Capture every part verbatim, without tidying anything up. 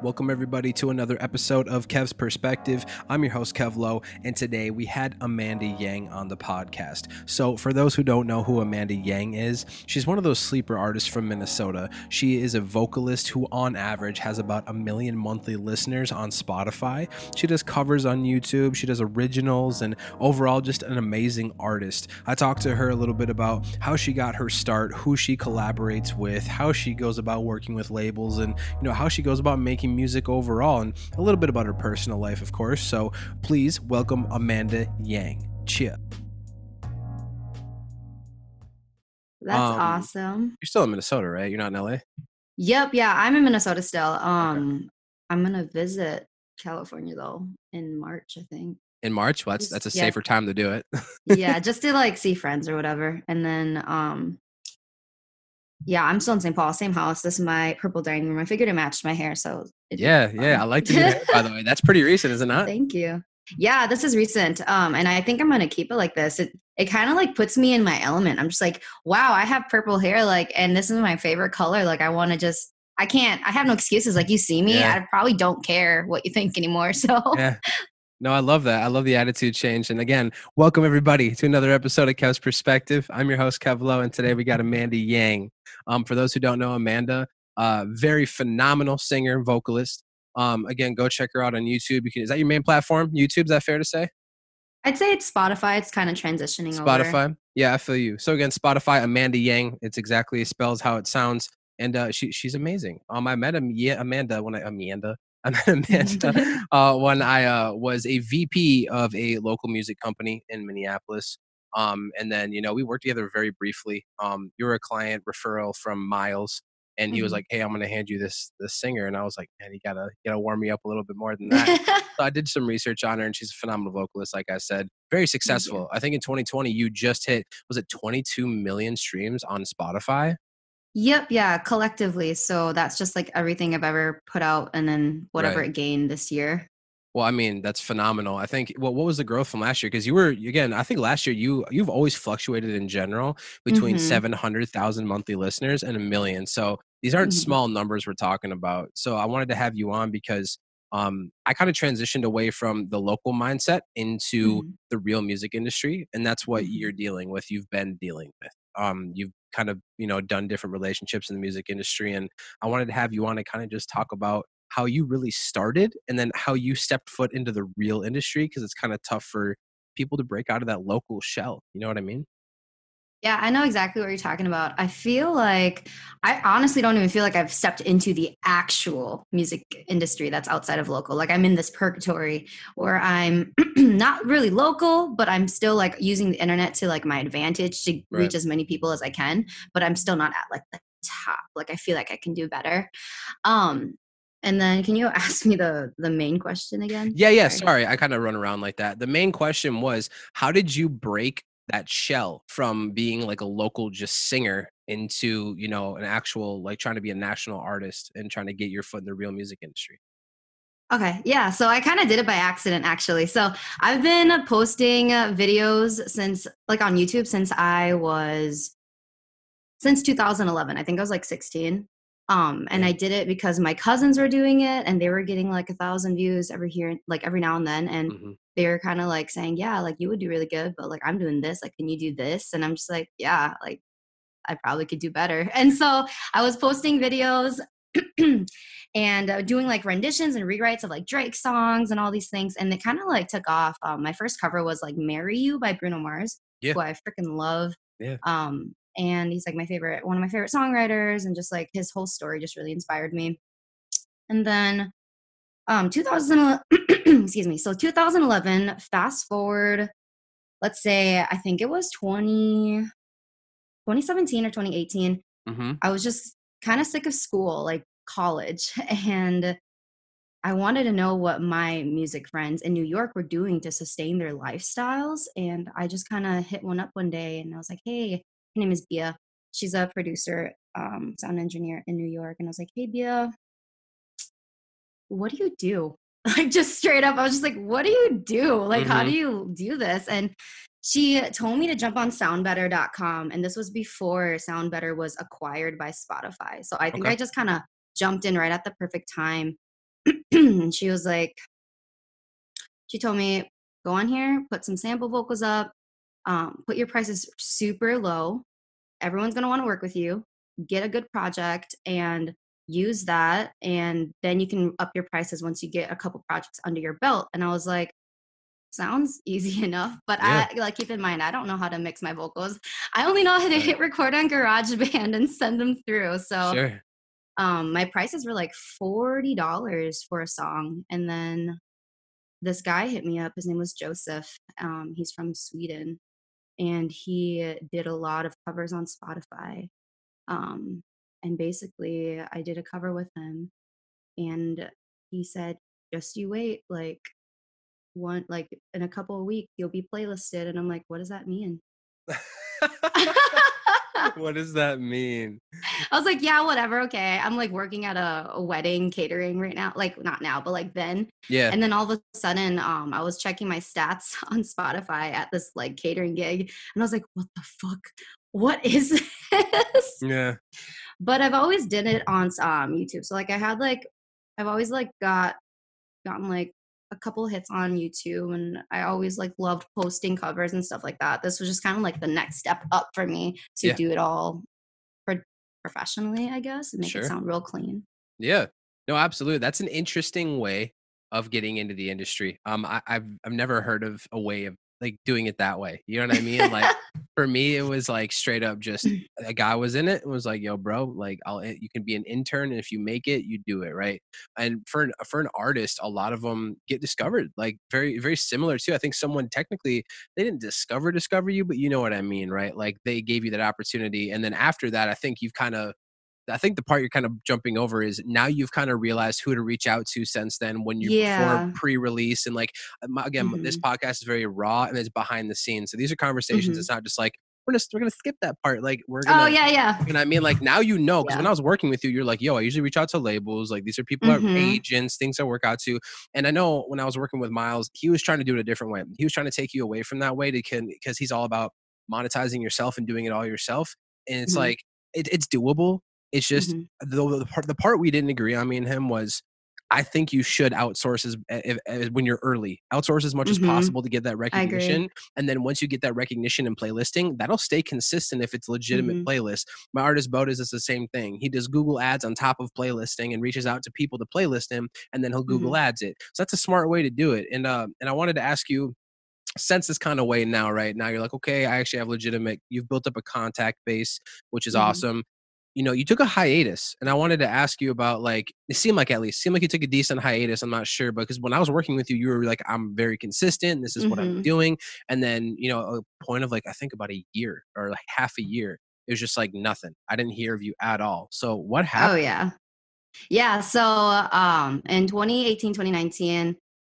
Welcome everybody to another episode of Kev's Perspective. I'm your host Kev Lowe, and today we had Amanda Yang on the podcast. So for those who don't know who Amanda Yang is, she's one of those sleeper artists from Minnesota. She is a vocalist who on average has about a million monthly listeners on Spotify. She does covers on YouTube, she does originals, and overall just an amazing artist. I talked to her a little bit about how she got her start, who she collaborates with, how she goes about working with labels, and you know how she goes about making music overall, and a little bit about her personal life, of course. So please welcome Amanda Yang. Cheer. That's um, awesome. You're still in Minnesota, right? You're not in L A? Yep. Yeah, I'm in Minnesota still. Um, okay. I'm going to visit California, though, in March, I think. In March? Well, that's, that's a yeah. safer time to do it. Yeah, just to, like, see friends or whatever. And then, um, yeah, I'm still in Saint Paul, same house. This is my purple dining room. I figured it matched my hair, so. Yeah, yeah. I like the new hair, by the way. That's pretty recent, is it not? Thank you. Yeah, this is recent. Um, and I think I'm going to keep it like this. It it kind of like puts me in my element. I'm just like, wow, I have purple hair. Like, and this is my favorite color. Like, I want to just, I can't, I have no excuses. Like, you see me, yeah. I probably don't care what you think anymore. So yeah. No, I love that. I love the attitude change. And again, welcome everybody to another episode of Kev's Perspective. I'm your host, Kev Lowe, and today we got Amanda Yang. Um, for those who don't know Amanda, uh, very phenomenal singer and vocalist. Um, again, go check her out on YouTube. You can, is that your main platform? YouTube, is that fair to say? I'd say it's Spotify. It's kind of transitioning Spotify. over. Yeah, I feel you. So again, Spotify, Amanda Yang. It's exactly, it spells how it sounds. And uh, she she's amazing. Um, I met him, yeah, Amanda when I, Amanda. I met Amanda uh, when I uh, was a V P of a local music company in Minneapolis. Um, and then, you know, we worked together very briefly. Um, you were a client referral from Miles. And he was like, hey, I'm going to hand you this this singer. And I was like, man, you got to you gotta warm me up a little bit more than that. So I did some research on her, and she's a phenomenal vocalist, like I said. Very successful. I think in twenty twenty, you just hit, was it twenty-two million streams on Spotify? Yep. Yeah. Collectively. So that's just like everything I've ever put out and then whatever Right. it gained this year. Well, I mean, that's phenomenal. I think, well, what was the growth from last year? Because you were, again, I think last year you, you've always fluctuated in general between Mm-hmm. seven hundred thousand monthly listeners and a million. So these aren't Mm-hmm. small numbers we're talking about. So I wanted to have you on because um, I kind of transitioned away from the local mindset into Mm-hmm. the real music industry. And that's what Mm-hmm. you're dealing with. You've been dealing with. Um, you've kind of, you know, done different relationships in the music industry. And I wanted to have you on to kind of just talk about how you really started and then how you stepped foot into the real industry, because it's kind of tough for people to break out of that local shell. You know what I mean? Yeah, I know exactly what you're talking about. I feel like, I honestly don't even feel like I've stepped into the actual music industry that's outside of local. Like, I'm in this purgatory where I'm not really local, but I'm still like using the internet to like my advantage to Right. reach as many people as I can, but I'm still not at like the top. Like, I feel like I can do better. Um, And then can you ask me the the main question again? Yeah, yeah. Sorry, sorry. I kind of run around like that. The main question was, how did you break that shell from being like a local just singer into, you know, an actual, like trying to be a national artist and trying to get your foot in the real music industry? Okay. Yeah. So I kind of did it by accident, actually. So I've been posting uh, videos since like on YouTube since I was since two thousand eleven. I think I was like sixteen. Um, and Yeah. I did it because my cousins were doing it and they were getting like a thousand views every here, like every now and then. And hmm they were kind of like saying, yeah, like you would do really good, but like I'm doing this. Like, can you do this? And I'm just like, yeah, like I probably could do better. And so I was posting videos and uh, doing like renditions and rewrites of like Drake songs and all these things. And it kind of like took off. Um, my first cover was like Marry You by Bruno Mars, Yeah. who I freaking love. Yeah. Um, and he's like my favorite, one of my favorite songwriters. And just like his whole story just really inspired me. And then um, two thousand, excuse me. So two thousand eleven, fast forward, let's say, I think it was twenty, twenty seventeen or twenty eighteen. hmm I was just kind of sick of school, like college, and I wanted to know what my music friends in New York were doing to sustain their lifestyles. And I just kind of hit one up one day and I was like, hey, her name is Bia. She's a producer, um, sound engineer in New York. And I was like, hey, Bia, what do you do? Like, just straight up, I was just like, what do you do? Like, how do hmm you do this? And she told me to jump on sound better dot com. And this was before SoundBetter was acquired by Spotify. So I think Okay. I just kind of jumped in right at the perfect time. She was like she told me, "Go on here, put some sample vocals up, um, put your prices super low. Everyone's gonna wanna work with you. Get a good project and use that, and then you can up your prices once you get a couple projects under your belt." And I was like, "Sounds easy enough," but Yeah. I like, keep in mind, I don't know how to mix my vocals. I only know how to Right. hit record on GarageBand and send them through, so, Sure. um, my prices were like forty dollars for a song, and then this guy hit me up, his name was Joseph, um, he's from Sweden, and he did a lot of covers on Spotify, um, and basically, I did a cover with him, and he said, "Just you wait, like, one like, in a couple of weeks, you'll be playlisted," and I'm like, "What does that mean?" What does that mean? I was like, "Yeah, whatever, okay." I'm, like, working at a a wedding catering right now, like, not now, but, like, then, Yeah. and then all of a sudden, um, I was checking my stats on Spotify at this, like, catering gig, and I was like, "What the fuck? What is this?" Yeah. But I've always did it on s um, YouTube, so, like, I had, like I've always, like, got gotten, like, a couple hits on YouTube, and I always, like, loved posting covers and stuff like that. This was just kinda like the next step up for me to Yeah. do it all pro professionally, I guess, and make it Sure. sound real clean. Yeah. No, absolutely. That's an interesting way of getting into the industry. Um, I, I've I've never heard of a way of like doing it that way. You know what I mean? Like for me, it was like straight up just a guy was in it and was like, "Yo, bro, like I'll eh, you can be an intern, and if you make it, you do it, right?" And for an for an artist, a lot of them get discovered, like very very similar too. I think someone technically they didn't discover discover you, but you know what I mean, right? Like they gave you that opportunity, and then after that, I think you've kind of I think the part you're kind of jumping over is now you've kind of realized who to reach out to since then when you before Yeah. pre-release and like um, again this Mhm. podcast is very raw and it's behind the scenes so these are conversations Mhm. it's not just like we're gonna we're gonna skip that part like we're Oh, gonna yeah, yeah. you know what I mean like now you know because when Yeah. I was working with you you're like yo I usually reach out to labels like these are people that Mhm. agents things I work out to and I know when I was working with Miles he was trying to do it a different way he was trying to take you away from that way to can because he's all about monetizing yourself and doing it all yourself and it's Mhm. like it, it's doable it's just Mhm. the the part the part we didn't agree on, me and him, was I think you should outsource as if, if, when you're early. Outsource as much as Mhm. possible to get that I agree. recognition, and then once you get that recognition and playlisting, that'll stay consistent if it's legitimate Mhm. playlist. My artist Bodas is the same thing. He does Google Ads on top of playlisting and reaches out to people to playlist him, and then he'll Google Mhm. Ads it. So that's a smart way to do it. And uh, and I wanted to ask you sense this kind of way now, right? Now you're like, okay, I actually have legitimate, you've built up a contact base, which is Mhm. awesome. You know, you took a hiatus, and I wanted to ask you about like, it seemed like at least, seemed like you took a decent hiatus. I'm not sure, because when I was working with you, you were like, I'm very consistent. This is what I'm Mhm. doing. And then, you know, a point of like, I think about a year or like half a year, it was just like nothing. I didn't hear of you at all. So what Oh, happened? yeah. Yeah, so, um, in twenty eighteen, twenty nineteen,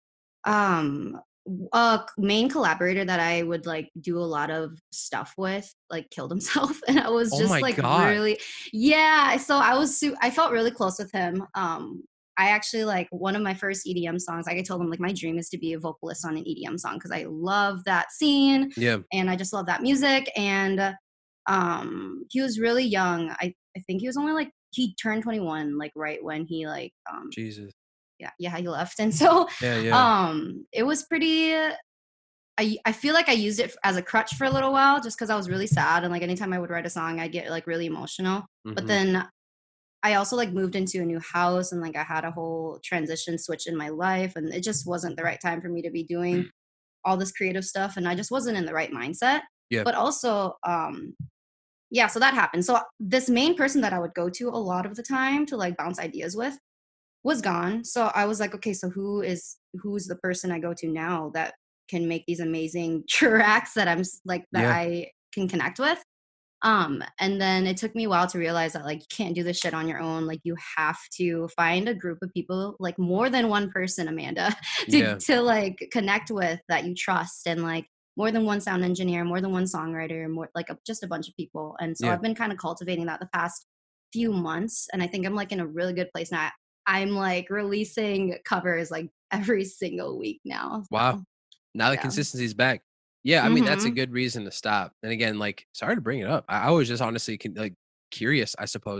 um, w a c main collaborator that I would, like, do a lot of stuff with, like, killed himself, and I was Oh just, my like, God. really yeah, so I was su I felt really close with him, um, I actually, like one of my first E D M songs, like, I told him, like, my dream is to be a vocalist on an E D M song because I love that scene, Yeah. and I just love that music, and, um, he was really young, I I think he was only, like he turned twenty-one, like, right when he, like, um Jesus. yeah, yeah, he left, and so, Yeah. Yeah. um, it was pretty I I feel like I used it f as a crutch for a little while just because I was really sad, and, like, anytime I would write a song, I get, like, really emotional, but Hmm. then I also, like, moved into a new house, and, like, I had a whole transition switch in my life, and it just wasn't the right time for me to be doing all this creative stuff, and I just wasn't in the right mindset, Yeah. but also, um yeah, so that happened, so, this main person that I would go to a lot of the time to, like, bounce ideas with was gone. So I was like, okay, so who is who's the person I go to now that can make these amazing tracks that I'm s- like that Yeah. I can connect with? Um, and then it took me a while to realize that like you can't do this shit on your own. Like you have to find a group of people, like more than one person, Amanda, to Yeah. to like connect with that you trust and like more than one sound engineer, more than one songwriter, more like a, just a bunch of people. And so Yeah. I've been kind of cultivating that the past few months, and I think I'm like in a really good place now. I'm like releasing covers like every single week now. Wow. So Now the yeah. consistency's back. Yeah, I mean, that's a Mhm. good reason to stop. And again, like, sorry to bring it up. I I was just honestly con like, curious, I suppose.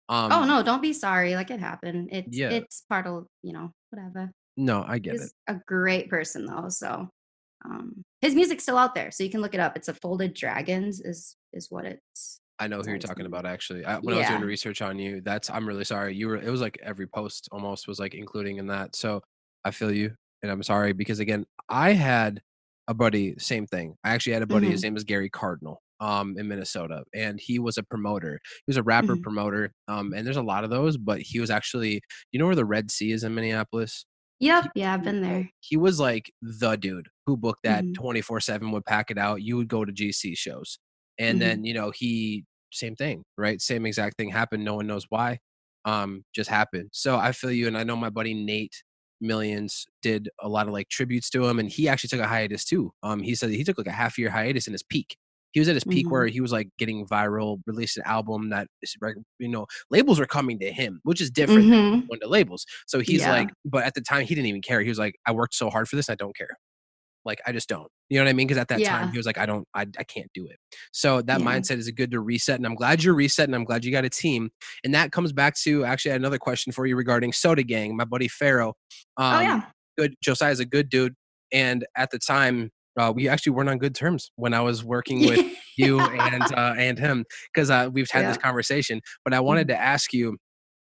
Oh, Um, no, don't be sorry, like, it happened. It's yeah, it's part of, you know, whatever. no, I get it. He's a great person though, so, um, his music's still out there, so you can look it up. It's a Folded Dragons is is what it's I know who you're says talking name. about actually. I, when I was doing Yeah. research on you, that's I'm really sorry. You were it was like every post almost was like including in that. So I feel you and I'm sorry because again, I had a buddy, same thing. I actually had a buddy, his Mhm, name is Gary Cardinal, um, in Minnesota, and he was a promoter. He was a rapper mhm. promoter. Um, and there's a lot of those, but he was actually, you know where the Red Sea is in Minneapolis? Yep, He yeah, I've he been oh, there. he was like the dude who booked that Mhm, twenty-four seven, would pack it out. You would go to G C shows. And mhm. then, you know, he same thing, right? Same exact thing happened. No one knows why. Um, just happened. So I feel you, and I know my buddy Nate Millions did a lot of like tributes to him, and he actually took a hiatus too. Um, he said he took like a half year hiatus in his peak. He was at his peak where Mhm. he was like getting viral, released an album that is, reg- you know, labels are coming to him, which is different than Mhm. going to labels. So he's like, Yeah. but at the time he didn't even care. He was like, I worked so hard for this, I don't care. Like, I just don't. You know what I mean? Because at that time, Yeah. he was like, "I don't I I can't do it." So that Yeah. mindset is good to reset, and I'm glad you're resetting, I'm glad you got a team, and that comes back to actually, I had another question for you regarding Soda Gang, my buddy Pharaoh. Oh, Um, yeah. good Josiah's a good dude, and at the time, uh, we actually weren't on good terms when I was working with you and, Yeah. uh, and him 'cause, uh, we've had this Yeah. conversation, but I wanted Mhm. to ask you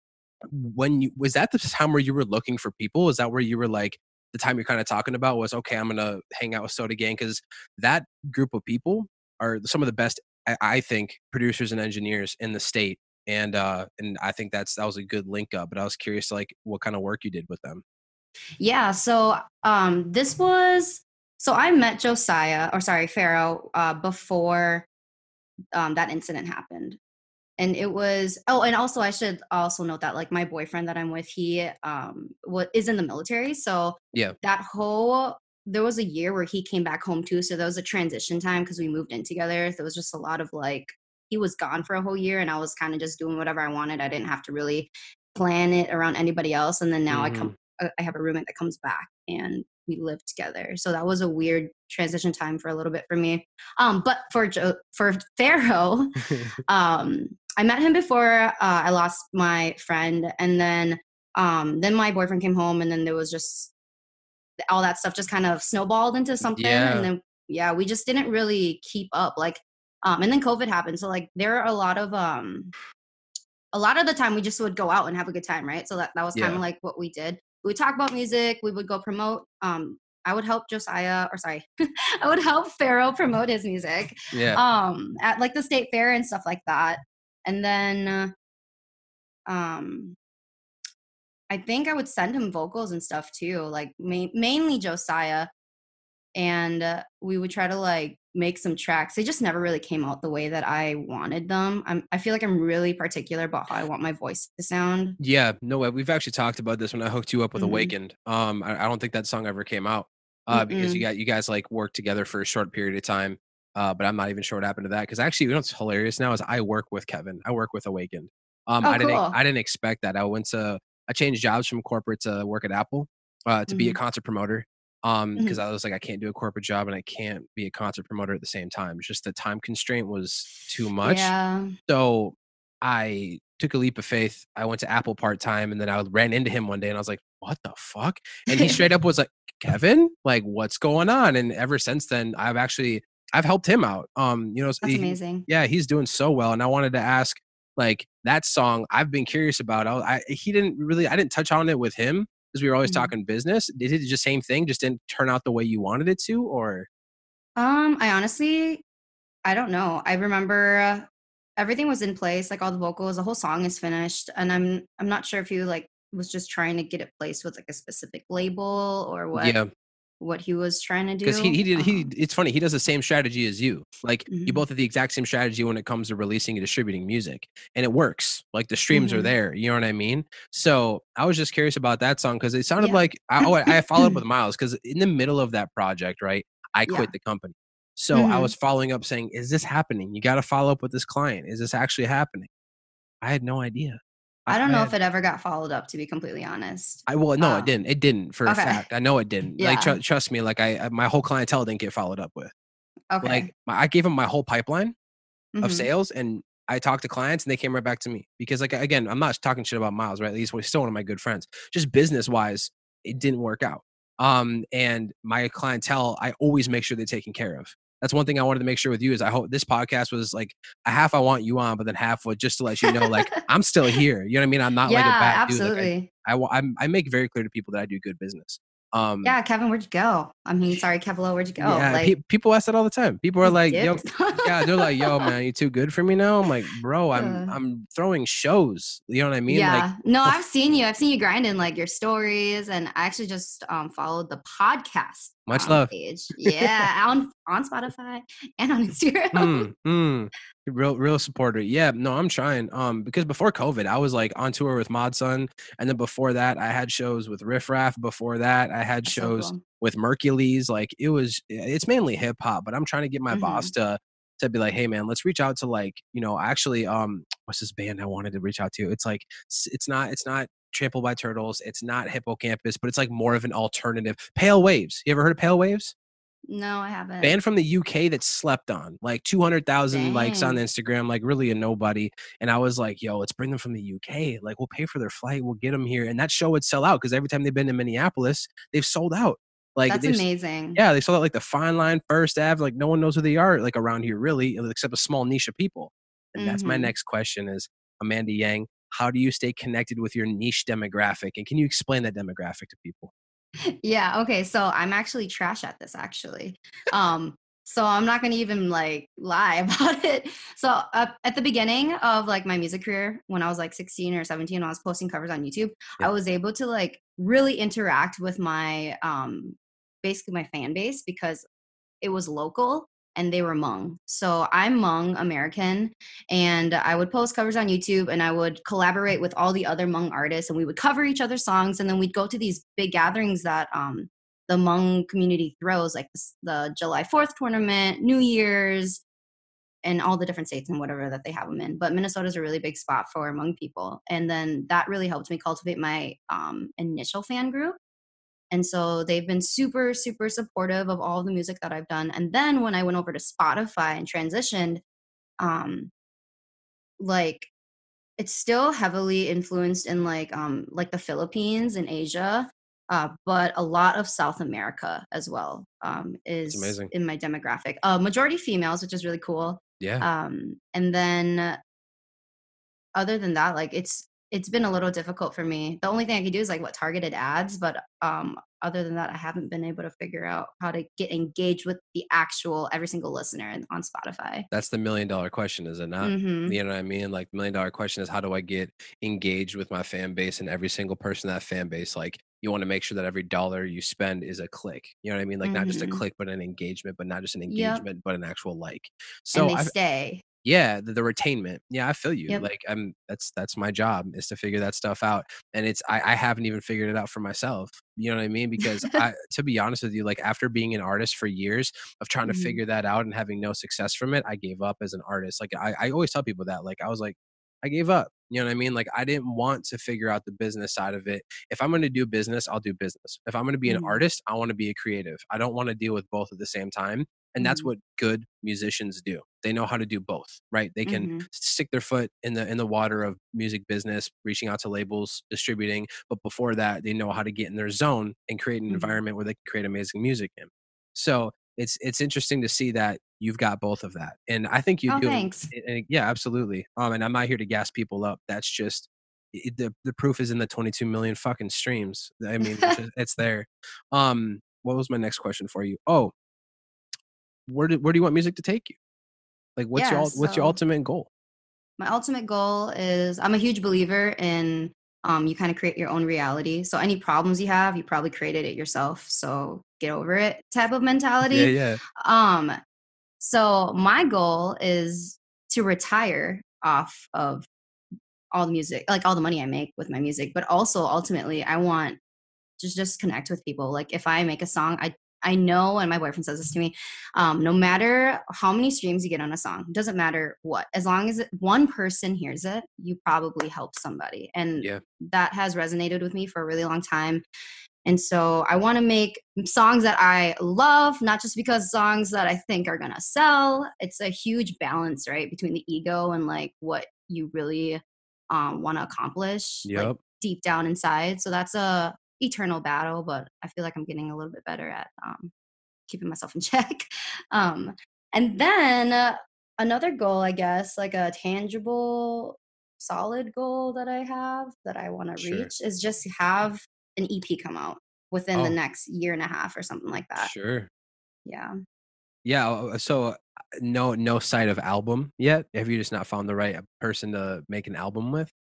when you was that the time where you were looking for people? Is that where you were like the time you're kinda talking about was, "Okay, I'm gonna hang out with Soda Gang," because that group of people are some of the best, I I think, producers and engineers in the state, and, uh, and I think that's that was a good link up, but I was curious, like, what kinda work you did with them. Yeah, so, um, this was so I met Josiah or sorry, Pharaoh, uh, before, um, that incident happened. And it was oh, and also I should also note that, like, my boyfriend that I'm with, he, um, wa is in the military, so Yeah. that whole there was a year where he came back home too, so there was a transition time because we moved in together. There was just a lot of, like he was gone for a whole year, and I was kinda just doing whatever I wanted. I didn't have to really plan it around anybody else, and then now I come Mhm. uh, I have a roommate that comes back, and we live together. So that was a weird transition time for a little bit for me. Um, but for Jo for Pharaoh, um, I met him before uh, I lost my friend, and then um, then my boyfriend came home, and then there was just all that stuff just kind of snowballed into something, and Yeah. then yeah, we just didn't really keep up. Like, um, and then COVID happened, so like there are a lot of um, a lot of the time we just would go out and have a good time, right? So that that was kind Yeah. of like what we did. We would talk about music. We would go promote. Um, I would help Josiah, or sorry, I would help Pharaoh promote his music Yeah. um, at like the state fair and stuff like that. And then uh, um, I think I would send him vocals and stuff too, like ma- mainly Josiah, and uh, we would try to like make some tracks. They just never really came out the way that I wanted them. I'm, I feel like I'm really particular about how I want my voice to sound. Yeah, no way. We've actually talked about this when I hooked you up with Hmm. Awakened. Um, I, I don't think that song ever came out, uh, because you Mm-mm. got you guys like worked together for a short period of time. Uh, but I'm not even sure what happened to that because actually, you know what's hilarious now is I work with Kevin. I work with Awakened. Um, Oh, I didn't cool. I didn't expect that. I went to I changed jobs from corporate to work at Apple, uh, to be a Hmm. concert promoter. Um, because Hmm. I was like, I can't do a corporate job and I can't be a concert promoter at the same time. It's just the time constraint was too much. Yeah. So I took a leap of faith. I went to Apple part-time, and then I ran into him one day, and I was like, "What the fuck?" And he straight up was like, "Kevin? Like, what's going on?" And ever since then, I've actually I've helped him out. Um, you know, s That's he amazing. yeah, he's doing so well, and I wanted to ask, like, that song I've been curious about. I I he didn't really I didn't touch on it with him because we were always Mhm. talking business. Did it just same thing, just didn't turn out the way you wanted it to, or Um, I honestly, I don't know. I remember uh, everything was in place, like all the vocals, the whole song is finished, and I'm I'm not sure if he like was just trying to get it placed with like a specific label or what yeah. what he was trying to 'Cause he do. he did he Um, it's funny, he does the same strategy as you. Like, you mhm, both have the exact same strategy when it comes to releasing and distributing music, and it works. Like, the streams are mhm. there, you know what I mean? So, I was just curious about that song because it sounded Yeah. like I oh, I followed up with Miles because in the middle of that project, right, I quit Yeah. the company. So, I was Mhm. following up saying, "Is this happening? You gotta follow up with this client. Is this actually happening?" I had no idea. I I don't I know if had it ever got followed up, to be completely honest. I well, no, it didn't. Um, It didn't for a okay. fact. I know it didn't. Like, tru Yeah. trust me, like, I my whole clientele didn't get followed up with. Like, Okay. my I gave him my whole pipeline of Mhm. sales, and I talked to clients and they came right back to me because, like, again, I'm not talking shit about Miles, right? He's still one of my good friends. Just business wise, it didn't work out. Um, and my clientele, I always make sure they're taken care of. That's one thing I wanted to make sure with you is I hope this podcast was like a half I want you on, but then half would just to let you know, like, I'm still here. You know what I mean? I'm not like a Yeah, bad dude. Like I, absolutely. I, wa- I'm, I make very clear to people that I do good business. Um, Yeah, Kevin, where'd you go? I mean, sorry, Kevlo, where'd you go? yeah, pe Like, people ask that all the time. People are he like, "Yo," dipped. yeah, they're like, "Yo, man, you too good for me now?" I'm like, "Bro, I'm Uh, I'm throwing shows." You know what I mean? Like, yeah. No, bef I've seen you. I've seen you grinding like your stories, and I actually just um followed the podcast much um love. page. Yeah, on on Spotify and on Instagram. Mm, mm. Real real supporter. Yeah, no, I'm trying. Um, because before COVID, I was like on tour with Mod Sun, and then before that, I had shows with Riff Raff. Before that, I had That's so shows cool. with Mercules. Like it was, it's mainly hip hop, but I'm trying to get my boss Hmm. to to be like, hey man, let's reach out to like, you know, actually, um, what's this band I wanted to reach out to? It's like, s- it's not, it's not Trampled by Turtles, it's not Hippocampus, but it's like more of an alternative. Pale Waves. You ever heard of Pale Waves? No, I haven't. Band from the U K that slept on, like two hundred thousand likes on Dang. Instagram, like really a nobody. And I was like, yo, let's bring them from the U K. Like, we'll pay for their flight, we'll get them here. And that show would sell out because every time they've been to Minneapolis, they've sold out. Like, That's they've, amazing. yeah, they sold out like the Fine Line, First Ave. Like, no one knows who they are, like around here, really, except a small niche of people. And that's my Hmm. next question is Amanda Yang, how do you stay connected with your niche demographic? And can you explain that demographic to people? Yeah, okay, so I'm actually trash at this actually. Um, so I'm not gonna even like lie about it. So uh, at the beginning of like my music career, when I was like sixteen or seventeen, when I was posting covers on YouTube, I Yeah, was able to like really interact with my um basically my fan base because it was local and they were Hmong. So I'm Hmong American, and I would post covers on YouTube and I would collaborate with all the other Hmong artists and we would cover each other's songs, and then we'd go to these big gatherings that um, the Hmong community throws, like the, the July fourth tournament, New Year's, and all the different states and whatever that they have them in. But Minnesota is a really big spot for Hmong people. And then that really helped me cultivate my um, initial fan group, and so they've been super, super supportive of all the music that I've done. And then when I went over to Spotify and transitioned, um, like it's still heavily influenced in like um like the Philippines and Asia, uh, but a lot of South America as well um, that's is amazing. in my demographic. Uh, majority females, which is really cool. Yeah. Um, and then other than that, like it's it's been a little difficult for me. The only thing I could do is like what targeted ads, but um other than that, I haven't been able to figure out how to get engaged with the actual every single listener in- on Spotify. That's the million dollar question, is it not? Mhm. You know what I mean? Like, the million dollar question is how do I get engaged with my fan base and every single person in that fan base? Like, you wanna make sure that every dollar you spend is a click. You know what I mean? Like, not just a Mhm. click, but an engagement, but not just an Yep. engagement, but an actual like. And So they I've stay. yeah, the, the retainment. Yeah, I feel you. Yep. Like I'm that's that's my job is to figure that stuff out. And it's I, I haven't even figured it out for myself. You know what I mean? Because I to be honest with you, like after being an artist for years of trying to Mhm. figure that out and having no success from it, I gave up as an artist. Like I, I always tell people that. Like I was like, I gave up. You know what I mean? Like I didn't want to figure out the business side of it. If I'm gonna do business, I'll do business. If I'm gonna be an Mhm. artist, I want to be a creative. I don't want to deal with both at the same time. And that's Mhm. what good musicians do. They know how to do both, right? They can Mhm. stick their foot in the in the water of music business, reaching out to labels, distributing, but before that, they know how to get in their zone and create an Mhm. environment where they can create amazing music in. So, it's it's interesting to see that you've got both of that, and I think you Oh, do, and thanks. and yeah, absolutely. Um, and I'm not here to gas people up. That's just it, the the proof is in the twenty-two million fucking streams. I mean, it's just, it's there. Um, what was my next question for you? Oh, where do where do you want music to take you? Like, what's your Yeah, ul what's your so ultimate goal? my ultimate goal is I'm a huge believer in um, you kind of create your own reality. So any problems you have, you probably created it yourself. So get over it type of Yeah, mentality. yeah. Um, so my goal is to retire off of all the music, like all the money I make with my music, but also ultimately I want just just connect with people. Like if I make a song, I I know, and my boyfriend says this to me, um, no matter how many streams you get on a song, doesn't matter what, as long as it, one person hears it, you probably helped somebody, and Yeah. that has resonated with me for a really long time. And so I want to make songs that I love, not just because songs that I think are going to sell. It's a huge balance, right, between the ego and like what you really um, want to accomplish, like Yep. deep down inside. So that's a eternal battle, but I feel like I'm getting a little bit better at um, keeping myself in check. Um, and then uh, another goal, I guess, like a tangible, solid goal that I have that I want to Sure. reach is just have an E P come out within the Oh, next year and a half or something like that. sure. Yeah. Yeah, uh, so, uh, no no sight of album yet? Have you just not found the right person to make an album with?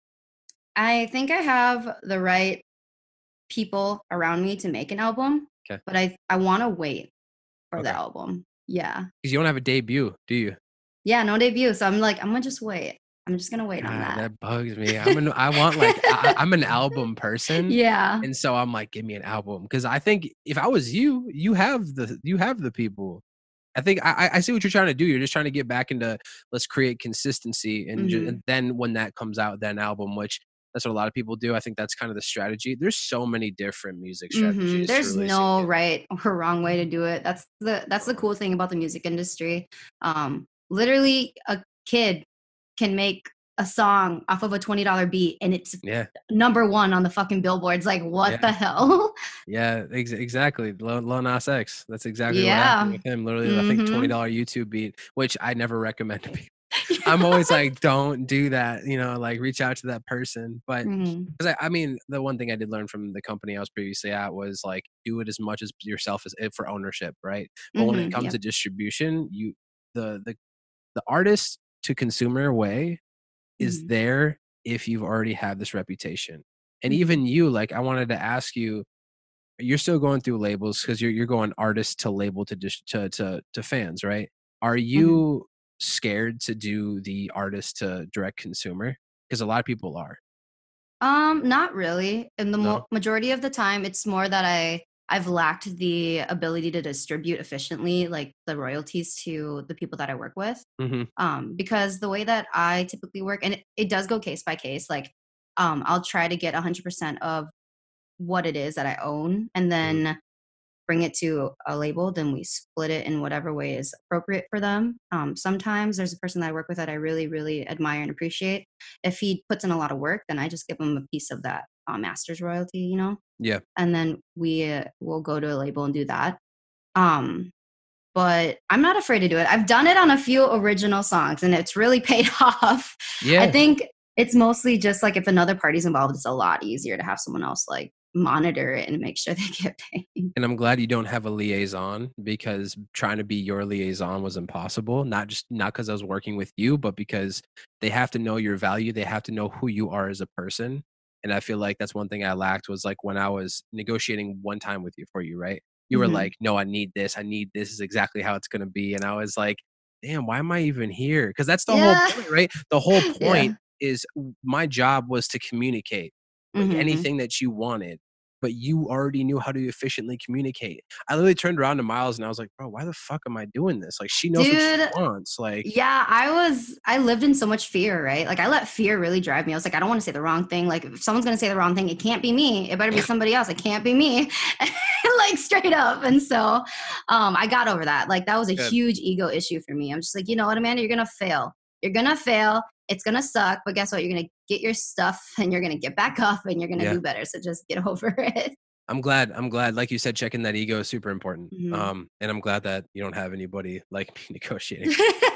I think I have the right people around me to make an album, Okay. but I I want to wait for the Okay. album. Yeah. 'Cause you don't have a debut, do you? Yeah, no debut. So I'm like, I'm gonna just wait. I'm just gonna wait on God, that. that bugs me. I'm an I want, like I I I'm an album person, Yeah. and so I'm like, "Give me an album," 'cause I think if I was you, you have the you have the people. I think I I I see what you're trying to do. You're just trying to get back into, let's create consistency, and ju Mhm. and then when that comes out, then album, which that's what a lot of people do. I think that's kind of the strategy. There's so many different music Mhm. strategies to There's releasing no music. right or wrong way to do it. That's the that's the Uh-huh. cool thing about the music industry. Um, literally, a kid can make a song off of a twenty dollar beat, and it's Yeah, number one on the fucking billboards. Like, what yeah. the hell? Yeah, ex exactly. Lil Lil Nas X, that's exactly what happened Yeah. with him. Literally, I think Mhm. twenty dollar YouTube beat, which I never recommend to people. I'm always like, "Don't do that," you know, like, reach out to that person, but Mhm. 'cause I I mean, the one thing I did learn from the company I was previously at was, like, do it as much as yourself as eh, for ownership, right? But when it Mhm. comes to Yep. distribution, you the the the artist to consumer way is Mhm. there if you've already had this reputation. And Mhm. even you, like, I wanted to ask you, you're still going through labels because you 'cause you're you're going artist to label to dis to to to fans, right? Are Mhm. you scared to do the artist to direct consumer? Because a lot of people are. Um, not really. In the No? mo- majority of the time, it's more that I I've lacked the ability to distribute efficiently, like the royalties to the people that I work with. Mhm. Um, because the way that I typically work, and it, it does go case by case. Like, um, I'll try to get a hundred percent of what it is that I own, and Mhm. then bring it to a label, then we split it in whatever way is appropriate for them. Um, sometimes there's a person that I work with that I really, really admire and appreciate. If he puts in a lot of work, then I just give him a piece of that uh, master's royalty, you know, Yeah. and then we uh, will go to a label and do that. Um, but I'm not afraid to do it. I've done it on a few original songs, and it's really paid off. I Yeah. think it's mostly just like if another party's involved, it's a lot easier to have someone else like monitor it and make sure they get paid. And I'm glad you don't have a liaison because trying to be your liaison was impossible. Not just not because I was working with you, but because they have to know your value. They have to know who you are as a person. And I feel like that's one thing I lacked was like when I was negotiating one time with you for you, right? You were Mhm. like, no, I need this. I need this is exactly how it's gonna be. And I was like, damn, why am I even here? Because that's the whole Yeah. point, right? The whole point Yeah. is w- my job was to communicate like, Mhm. anything that you wanted, but you already knew how to efficiently communicate. I literally turned around to Miles and I was like, "Bro, why the fuck am I doing this? Like, she knows what she Dude, wants." Like, yeah, I was I lived in so much fear, right? Like I let fear really drive me. I was like, I don't want to say the wrong thing. Like if someone's gonna say the wrong thing, it can't be me. It better be somebody else. It can't be me. Like straight up. And so um I got over that. Like that was a good. huge ego issue for me. I'm just like, you know what, Amanda, you're gonna fail. You're gonna fail. It's gonna suck, but guess what? You're gonna get your stuff and you're gonna get back up and you're gonna Yeah. do better. So just get over it. I'm glad. I'm glad. Like you said, checking that ego is super important. Mhm. Um, and I'm glad that you don't have anybody like me negotiating.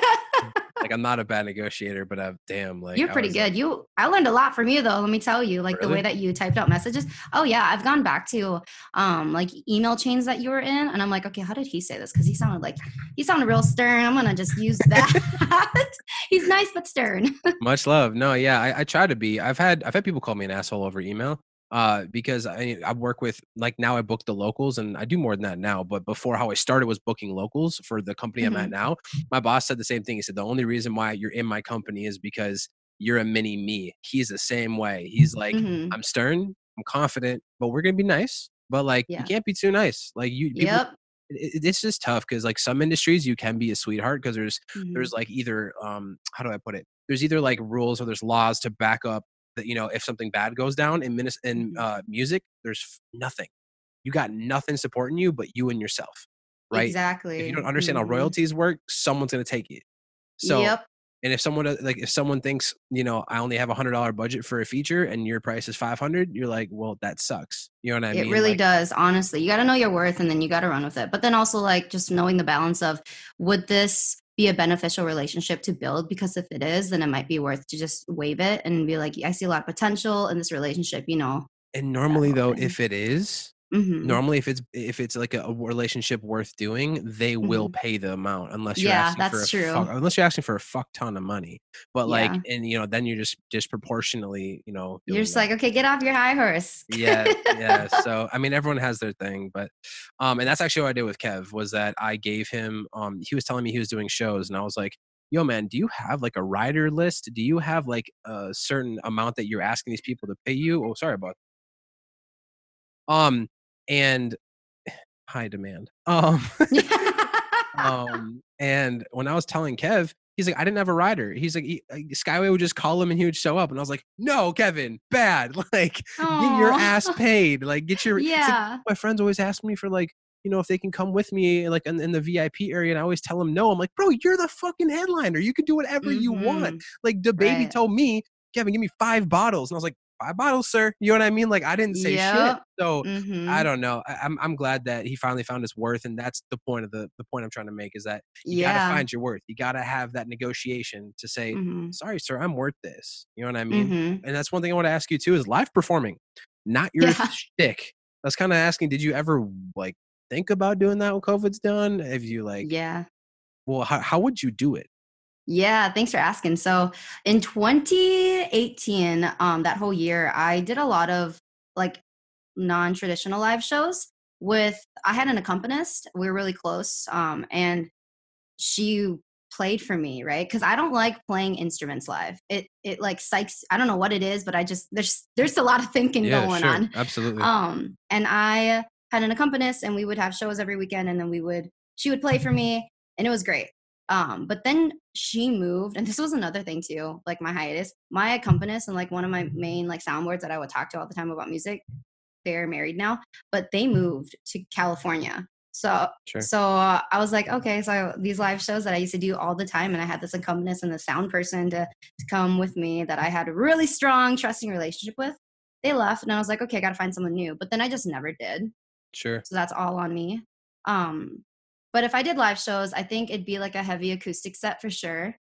Like, I'm not a bad negotiator, but I damn, like You're I pretty was like, good. You I learned a lot from you though, let me tell you, like the way really? that you typed out messages. Oh yeah, I've gone back to um like email chains that you were in and I'm like, okay, how did he say this? Because he sounded like he sounded real stern. I'm gonna just use that. He's nice but stern. Much love. No, yeah, I, I try to be. I've had I've had people call me an asshole over email. Uh, because I I work with like now I book the locals and I do more than that now. But before how I started was booking locals for the company I'm at Mhm. now. My boss said the same thing. He said the only reason why you're in my company is because you're a mini me. He's the same way. He's like, Mhm. I'm stern, I'm confident, but we're gonna be nice. But like you Yeah. can't be too nice. Like you people Yep. it, it- it's just tough because like some industries you can be a sweetheart because there's there's Mhm. like either um how do I put it? There's either like rules or there's laws to back up that, you know, if something bad goes down in minis in Mhm. uh music, there's f- nothing. you got nothing supporting you but you and yourself, right? If you Exactly. don't understand how Mhm. royalties work, someone's gonna take it. So Yep. and if someone does like, if someone thinks, you know, I only have a one hundred dollar budget for a feature and your price is five hundred, you're like, "Well, that sucks." You know what I It mean? really Like does, honestly. You gotta know your worth, and then you gotta run with it. But then also, like, just knowing the balance of, would this be a beneficial relationship to build? Because if it is, then it might be worth to just waive it and be like, "I see a lot of potential in this relationship," you know, and that normally whole though, thing. if it is, Mhm. normally if it's if it's like a, a relationship worth doing, they will Mhm. pay the amount unless you're Yeah, asking for that's a true. fuck unless you're asking for a fuck ton of money. But like Yeah. and you know, then you're just disproportionately, you know, You're doing just that. like, "Okay, get off your high horse." Yes, yes. So, I mean, everyone has their thing, but, um, and that's actually what I did with Kev was that I gave him, um, he was telling me he was doing shows, and I was like, "Yo, man, do you have like a rider list? Do you have like a certain amount that you're asking these people to pay you?" Oh, sorry about. Um, and high demand. Um, Um, and when I was telling Kev, he's like, "I didn't have a rider." He's like, he, uh, Skyway would just call him and he would show up, and I was like, "No, Kevin, bad. Like, get your ass Aw. paid. Like, get your." He's like, Yeah. "My friends always ask me for like, you know, if they can come with me, like in, in the V I P area, and I always tell them no." I'm like, "Bro, you're the fucking headliner. You can do whatever you want." Mhm. Like, the baby Right. told me, "Kevin, give me five bottles," and I was like, "Five bottles, sir." You know what I mean? Like, I didn't say shit. Yep. So I Mhm. don't know. I, I'm I'm glad that he finally found his worth, and that's the point of the the point I'm trying to make is that you got to Yeah. find your worth. You got to have that negotiation to say, Mhm. "Sorry, sir, I'm worth this." You know what I mean? Mhm. And that's one thing I want to ask you too is live performing, not your Yeah. shtick. I was kind of asking, did you ever like think about doing that when COVID's done? Have you like, Yeah. well, how how would you do it? Yeah, thanks for asking. So in twenty eighteen, um, that whole year, I did a lot of like non-traditional live shows with I had an accompanist. We were really close. Um, and she played for me, right? Because I don't like playing instruments live. It it like psychs. I don't know what it is, but I just there's there's a lot of thinking Yeah, going sure, on. absolutely, Um, and I had an accompanist, and we would have shows every weekend, and then we would she would play for me, and it was great. Um, but then she moved, and this was another thing too, like my hiatus. My accompanist and like one of my main like soundboards that I would talk to all the time about music, they're married now, but they moved to California. So sure, so uh, I was like, okay, so these live shows that I used to do all the time, and I had this accompanist and the sound person to to come with me that I had a really strong, trusting relationship with. They left, and I was like, okay, I got to find someone new. But then I just never did. sure, So that's all on me. Um, but if I did live shows, I think it'd be like a heavy acoustic set for sure.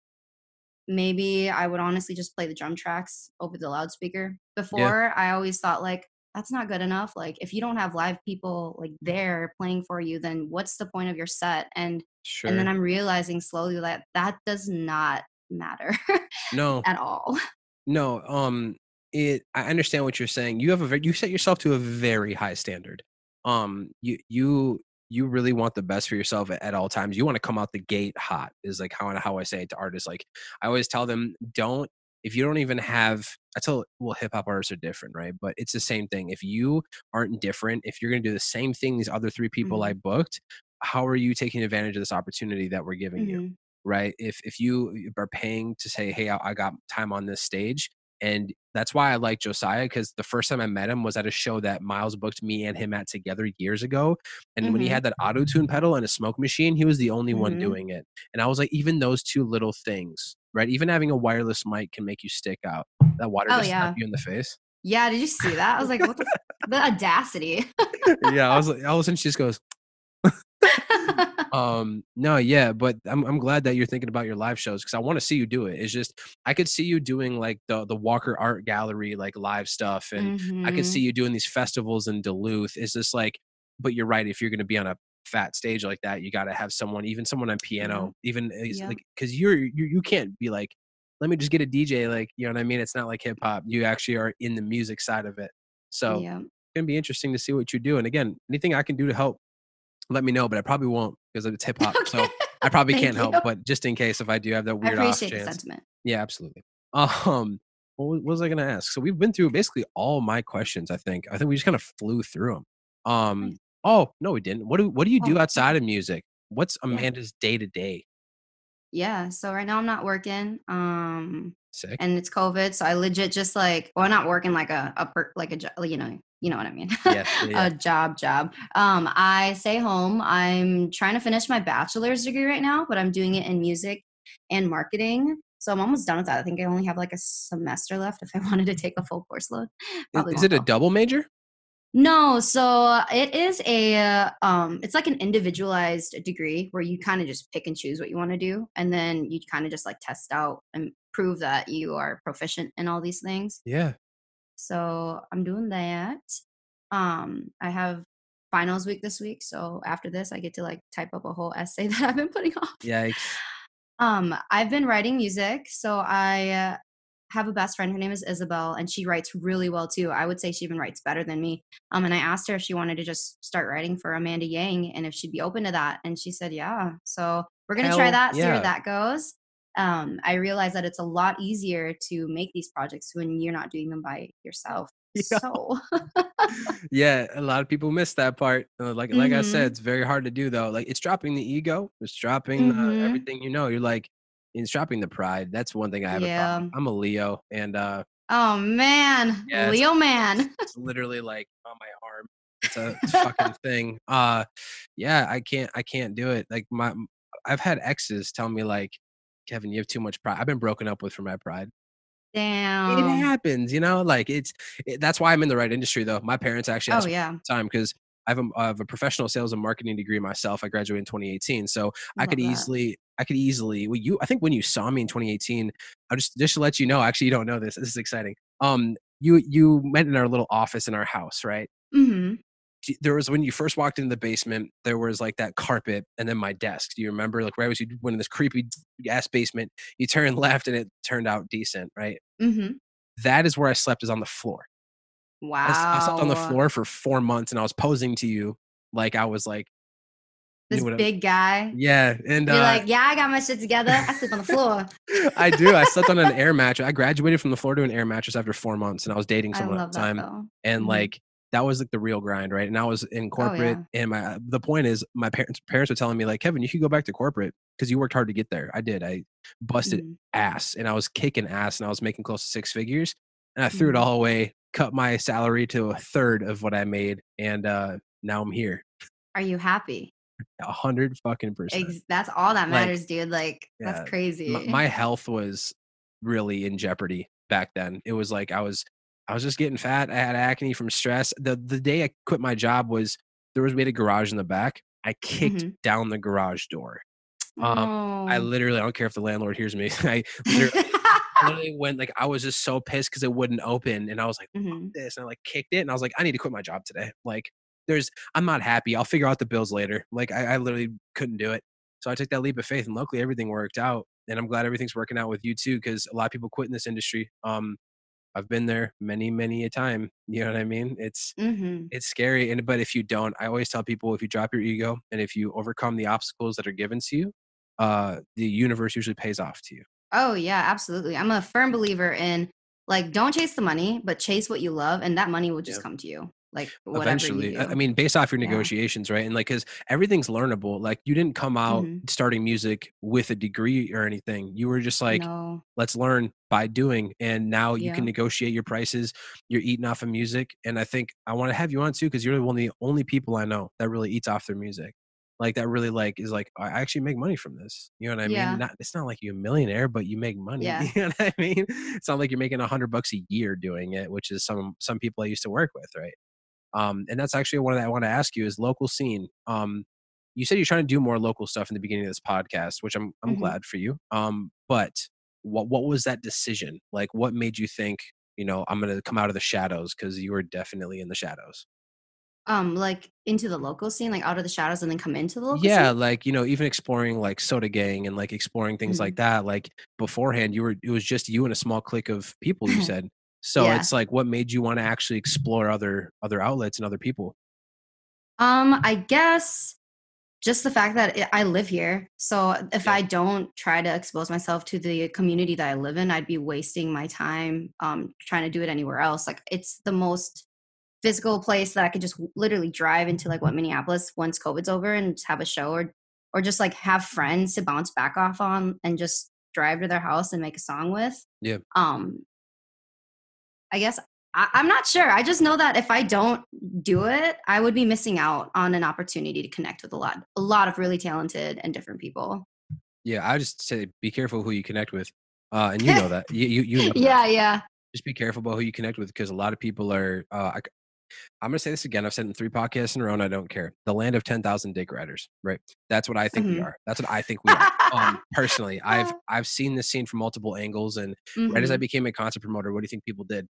Maybe I would honestly just play the drum tracks over the loudspeaker. yeah, Before, I always thought like that's not good enough. Like if you don't have live people like there playing for you, then what's the point of your set? And and then sure. I'm realizing slowly that that does not matter No, at all. no, um, it I understand what you're saying. You have a very you set yourself to a very high standard. Um, you you you really want the best for yourself at, at all times. You want to come out the gate hot is like how how I say it to artists. Like I always tell them, don't if you don't even have I tell well, hip hop artists are different, right? But it's the same thing. If you aren't different, if you're gonna do the same thing these other three people I Hmm. booked, how are you taking advantage of this opportunity that we're giving you? Hmm. Right? If if you are paying to say, "Hey, I, I got time on this stage," and that's why I like Josiah because the first time I met him was at a show that Miles booked me and him at together years ago. And when he Hmm. had that auto tune pedal and a smoke machine, he was the only one Hmm. doing it. And I was like, even those two little things, right? Even having a wireless mic can make you stick out. That water Oh just slapped yeah, you in the face. yeah. Did you see that? I was like, what the f- the audacity. Yeah, I was like, all of a sudden she just goes, Um, no, yeah, but I'm I'm glad that you're thinking about your live shows because I want to see you do it. It's just I could see you doing like the the Walker Art Gallery like live stuff, and I could see Hmm. you doing these festivals in Duluth. It's just like, but you're right. If you're going to be on a fat stage like that, you got to have someone, even someone on Yeah. piano, even is Yep. like because you're you you can't be like, let me just get a D J. Like you know what I mean? It's not like hip hop. You actually are in the music side of it, so Yep. it's gonna be interesting to see what you do. And again, anything I can do to help let me know, but I probably won't because it's hip hop, Okay. so I probably Thank can't you. help, but just in case if I do have that I weird off appreciate the chance. sentiment. Yeah, absolutely. Um, what wa what was I gonna ask? So we've been through basically all my questions, I think. I think we just kinda flew through them. Um, Nice. oh, no, we didn't. What do what do you do Oh, outside okay. of music? What's Yeah. Amanda's day to day? Yeah, so right now I'm not working, um, Sick. and it's COVID, so I legit just like well, not working like a a per like a jo you know you know what I mean, Yeah, yeah, yeah. a job job. Um, I stay home. I'm trying to finish my bachelor's degree right now, but I'm doing it in music and marketing, so I'm almost done with that. I think I only have like a semester left if I wanted to take a full course load. Is, Probably is won't it a though. double major? No, so it is a uh, um it's like an individualized degree where you kind of just pick and choose what you want to do and then you kind of just like test out and prove that you are proficient in all these things. Yeah. So I'm doing that. Um I have finals week this week, so after this I get to like type up a whole essay that I've been putting off. Yikes. Um, I've been writing music, so I uh, have a best friend. Her name is Isabel, and she writes really well too. I would say she even writes better than me. Um, and I asked her if she wanted to just start writing for Amanda Yang and if she'd be open to that, and she said yeah. So we're gonna try Hell that, see where yeah. that goes. Um, I realize that it's a lot easier to make these projects when you're not doing them by yourself. Yeah. So, Yeah, a lot of people miss that part. Uh, like like I said, mm-hmm, it's very hard to do though. Like it's dropping the ego, it's dropping the mm-hmm, everything you know. You're like it's dropping the pride. That's one thing I have a problem. yeah. I'm a Leo and uh Oh man, yeah, it's Leo it's, man. it's literally like on my arm. It's a it's a fucking thing. Uh yeah, I can't I can't do it. Like my I've had exes tell me like, "Kevin, you have too much pride." I've been broken up with for my pride. It Damn. happens, you know, like, it's it that's why I'm in the right industry, though. My parents actually Oh asked me yeah. all the time because I have a I have a professional sales and marketing degree myself. I graduated in twenty eighteen, so I could Love that. easily I could easily well, you I think when you saw me in twenty eighteen, I just just to let you know, actually, you don't know this, this is exciting. Um, you you met in our little office in our house, right? Mhm. D There was when you first walked into the basement, there was, like, that carpet and then my desk. Do you remember? Like, right as you went in this creepy ass basement, you turn left and it turned out decent, right? Mhm. That is where I slept is on the floor. I s I slept on the Wow. floor for four months, and I was posing to you like I was, like, knew This what I big guy. yeah, and, You're uh like, "Yeah, I got my shit together. I sleep on the floor." I do, I slept on an air mattress. I graduated from the floor to an air mattress after four months, and I was dating I someone at love the that time, though. and, Mhm. like, that was, like, the real grind, right? And I was in Oh corporate, yeah. and my the point is my parents parents were telling me, like, "Kevin, you could go back to corporate because you worked hard to get there." I did, I busted Mhm. ass, and I was kicking ass, and I was making close to six figures, and I threw it Mhm. all away, cut my salary to a third of what I made, and, uh, now I'm here. Are you happy? one hundred fucking percent. Ex That's all that Like, matters, dude. Like, that's yeah, my crazy. my health was really in jeopardy back then. It was like I was I was just getting fat. I had acne from stress. The the day I quit my job was there was we had a garage in the back. I kicked Mhm. down the garage door. Um, I Oh. literally I don't care if the landlord hears me. I literally I literally went like I was just so pissed because it wouldn't open, and I was like, "Fuck Mhm. this," and I, like, kicked it, and I was like, "I need to quit my job today." Like, there's I'm not happy. I'll figure out the bills later. Like, I I literally couldn't do it. So I took that leap of faith, and luckily everything worked out, and I'm glad everything's working out with you too, because a lot of people quit in this industry. Um, I've been there many, many a time. You know what I mean? It's Mhm. it's scary, and but if you don't, I always tell people if you drop your ego and if you overcome the obstacles that are given to you, uh, the universe usually pays off to you. Oh yeah, absolutely. I'm a firm believer in like don't chase the money, but chase what you love and that money will just Yeah. come to you. Like whatever you Eventually, I I do. mean, based off your Yeah. negotiations, right? And, like, because everything's learnable, like, you didn't come out Mhm. starting music with a degree or anything. You were just like, No. "Let's learn by doing," and now you can Yeah. negotiate your prices, you're eating off of music, and I think I wanna have you on too because 'cause you're one of the only people I know that really eats off their music. Like, that really, like, is like, "I actually make money from this." You know what I mean? Yeah. Not it's not like you're a millionaire, but you make money, Yeah. you know what I mean? It's not like you're making one hundred bucks a year doing it, which is some some people I used to work with, right? Um, and that's actually one that I want to ask you is local scene. Um, you said you're trying to do more local stuff in the beginning of this podcast, which I'm I'm Mhm. glad for you. Um, but what what was that decision? Like, what made you think, you know, I'm gonna come out of the shadows because you were definitely in the shadows. Um, like into the local scene, like out of the shadows and then come into the local Yeah, scene? like you know, even exploring like Soda Gang and like exploring things like Mhm. that. Like beforehand, you were it was just you and a small clique of people. You said so. Yeah. It's like what made you want to actually explore other other outlets and other people. Um, I guess just the fact that I I live here. So if Yeah. I don't try to expose myself to the community that I live in, I'd be wasting my time um trying to do it anywhere else. Like it's the most physical place that I could just w- literally drive into like what Minneapolis once COVID's over and just have a show or or just like have friends to bounce back off on and just drive to their house and make a song with. Yeah. Um, I guess I, I'm not sure. I just know that if I don't do it, I would be missing out on an opportunity to connect with a lot, a lot of really talented and different people. Yeah, I just say be careful who you connect with, uh, and you know that. You you you know that. Yeah, yeah. Just be careful about who you connect with because a lot of people are, uh, I c I'm gonna say this again, I've said it in three podcasts in a row, and I don't care. The land of ten thousand dick riders, right? That's what I think we Mhm. are. That's what I think we are. Um, personally, I've I've seen this scene from multiple angles, and right as I Mhm. became a concert promoter, what do you think people did?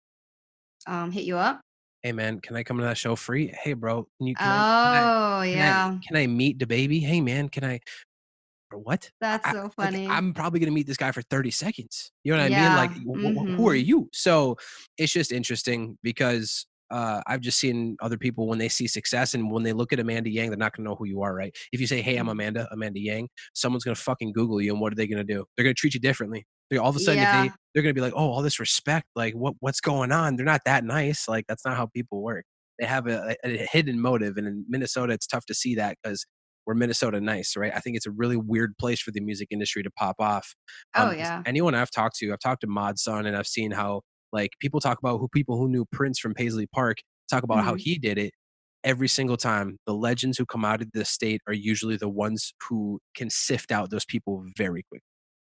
Um, hit you up? "Hey, man, can I come to that show free? Hey, bro, can you can I can I Oh, can I yeah. can I meet the baby? Hey, man, can I" For what? That's I I so like, funny. I'm probably gonna meet this guy for thirty seconds. You know what I mean? Like, Yeah. wh wh who are Mhm. you? So, it's just interesting because, uh, I've just seen other people when they see success and when they look at Amanda Yang, they're not gonna know who you are, right? If you say, "Hey, I'm Mhm. Amanda, Amanda Yang," someone's gonna fucking Google you, and what are they gonna do? They're gonna treat you differently. They all of a sudden, if they Yeah. they're gonna be like, "Oh, all this respect, like, what what's going on?" They're not that nice, like, that's not how people work. They have a a a hidden motive, and in Minnesota, it's tough to see that because we're Minnesota nice, right? I think it's a really weird place for the music industry to pop off. Oh, Um, 'cause yeah. anyone I've talked to, I've talked to Mod Sun, and I've seen how like people talk about who people who knew Prince from Paisley Park talk about how Mhm. he did it. Every single time, the legends who come out of the state are usually the ones who can sift out those people very quick.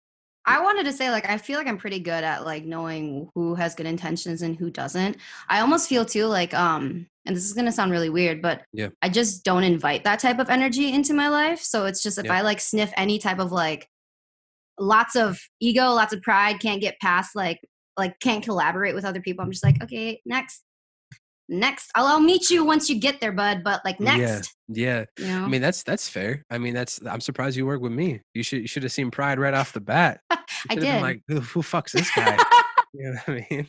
I wanted to say, like, I feel like I'm pretty good at, like, knowing who has good intentions and who doesn't. I almost feel too like, um and this is gonna sound really weird, but Yeah, I just don't invite that type of energy into my life. So it's just if yeah. I, like, sniff any type of, like, lots of ego, lots of pride, can't get past, like like, can't collaborate with other people, I'm just like, "Okay, next, next. I'll I'll meet you once you get there, bud, but, like, Yeah, next." yeah. You I know? mean, that's that's fair. I mean, that's I'm surprised you work with me. You should you should have seen pride right off the bat. You I should have been did. like, "Who who fucks this guy?" You know what I mean?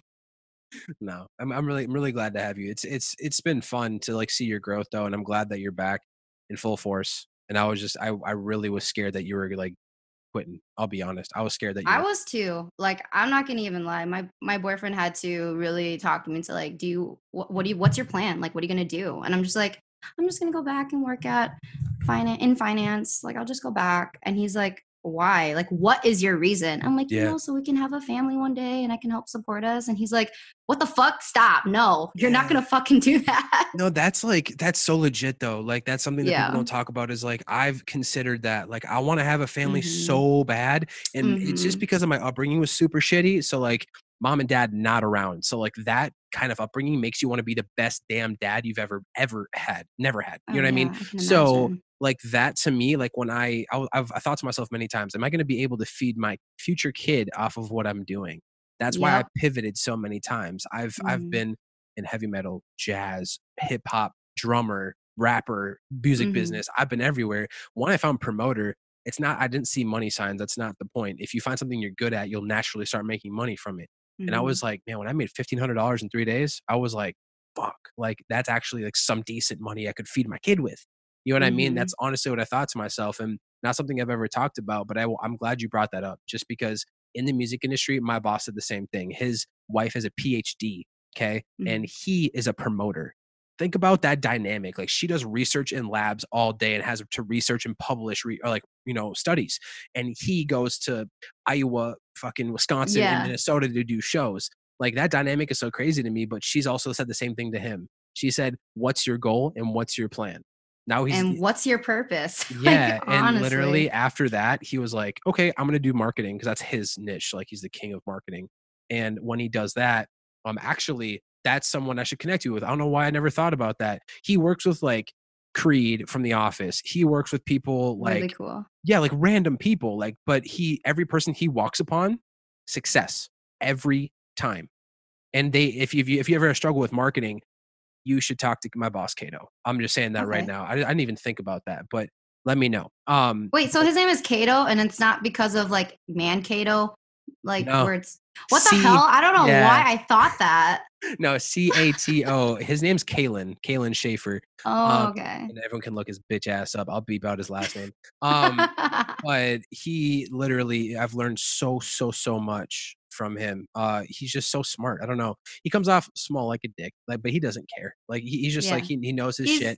No, I'm I'm really I'm really glad to have you. It's it's it's been fun to like see your growth though, and I'm glad that you're back in full force. And I was just I I really was scared that you were like quitting. I'll be honest. I was scared that you I were. was too. Like, I'm not gonna even lie. My my boyfriend had to really talk me into like, do you what, what do you what's your plan? Like, what are you gonna do? And I'm just like, I'm just gonna go back and work at finance in finance. Like, I'll just go back. And he's like, why? Like, what is your reason? I'm like, you Yeah. know, so we can have a family one day and I can help support us. And he's like, what the fuck? Stop. No, you're not Yeah. gonna fucking do that. No, that's like that's so legit though. Like that's something that people Yeah. don't talk about is like I've considered that. Like I want to have a family Mm-hmm. so bad and it's just Mm-hmm. because of my upbringing was super shitty. So like mom and dad not around. So like that kind of upbringing makes you want to be the best damn dad you've ever ever had. Never had. You Oh know what I mean? yeah, I can So imagine. like that to me like when I I I've I thought to myself many times, am I going to be able to feed my future kid off of what I'm doing? That's why I Yep. pivoted so many times. I've I've Mm-hmm. been in heavy metal, jazz, hip hop, drummer, rapper, music Mm-hmm. business. I've been everywhere. When I found promoter, it's not, I didn't see money signs. That's not the point. If you find something you're good at, you'll naturally start making money from it. And I Mm-hmm. was like, man, when I made fifteen hundred dollars in three days, I was like, fuck, like that's actually like some decent money I could feed my kid with. You know what I mean? Mm-hmm. That's honestly what I thought to myself and not something I've ever talked about, but I, I'm glad you brought that up just because in the music industry, my boss did the same thing. His wife has a PhD. Okay. And Mm-hmm. he is a promoter. Think about that dynamic. Like she does research in labs all day and has to research and publish re- or like, you know, studies. And he goes to Iowa, fucking Wisconsin, and Yeah. Minnesota to do shows. Like that dynamic is so crazy to me. But she's also said the same thing to him. She said, what's your goal and what's your plan? Now he's, And what's your purpose? Like, yeah, and literally honestly. after that, he was like, "Okay, I'm gonna do marketing because that's his niche. Like he's the king of marketing." And when he does that, um, actually, that's someone I should connect you with. I don't know why I never thought about that. He works with like Creed from The Office. He works with people Really like, cool. yeah, like random people. Like, but he every person he walks upon, success every time. And they, if you if you ever struggle with marketing, you should talk to my boss, Kato. I'm just saying that right Okay. now. I, I didn't even think about that, but let me know. Um, Wait, so but his name is Kato, and it's not because of like Mankato, like no, where it's what the hell? C, I don't know why yeah, I thought that. no, C A T O. His name's Kalen, Kalen Schaefer. Oh, Um, okay. and everyone can look his bitch ass up. I'll beep out his last name. Um, but he literally, I've learned so, so, so much from him. Uh, he's just so smart. I don't know. He comes off small like a dick, like, but he doesn't care. Like he, he's just like Yeah. he he knows his He's shit.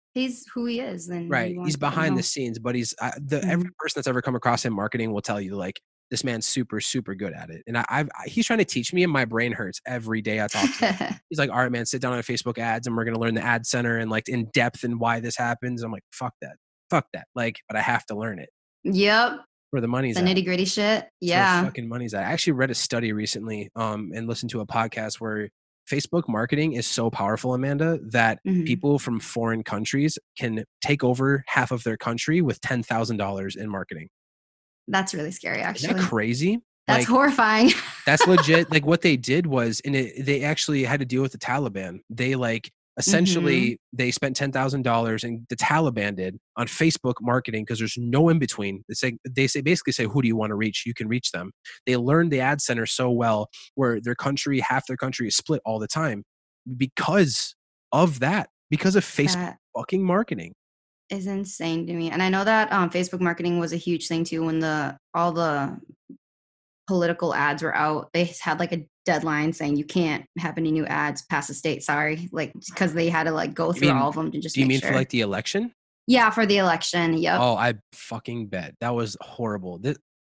he's who he is, and he Right, he's wants people to behind the know. scenes, but he's uh, the every Mhm. person that's ever come across him marketing will tell you, like, this man's super, super good at it, and I I've I he's trying to teach me, and my brain hurts every day I talk to him. He's like, "Alright, man, sit down on Facebook ads, and we're gonna learn the ad center and, like, in depth and why this happens." I'm like, "Fuck that. Fuck that." Like, but I have to learn it. Yep, Where the the money's at. nitty-gritty shit. It's where the Yeah. fucking money's at. I actually read a study recently, um, and listened to a podcast where Facebook marketing is so powerful, Amanda, that Mhm. people from foreign countries can take over half of their country with ten thousand dollars in marketing. That's really scary, Isn't that actually. crazy? That's Like, horrifying. that's legit. Like, what they did was and it they actually had to deal with the Taliban. They, like, Mhm. essentially, they spent ten thousand dollars and the Taliban did on Facebook marketing because there's no in between. They say they say basically say, "Who do you wanna reach? You can reach them." They learned the ad center so well where their country half their country is split all the time because of that, because of Facebook That fucking marketing. is insane to me, and I know that, um, Facebook marketing was a huge thing too when the all the political ads were out. They s had, like, a deadline saying, "You can't have any new ads past the state, sorry," like, because they had to, like, go You through all mean of them to just do you make mean for, sure. like, the election? Yeah, for the election, yep. Oh, I fucking bet. That was horrible. Thi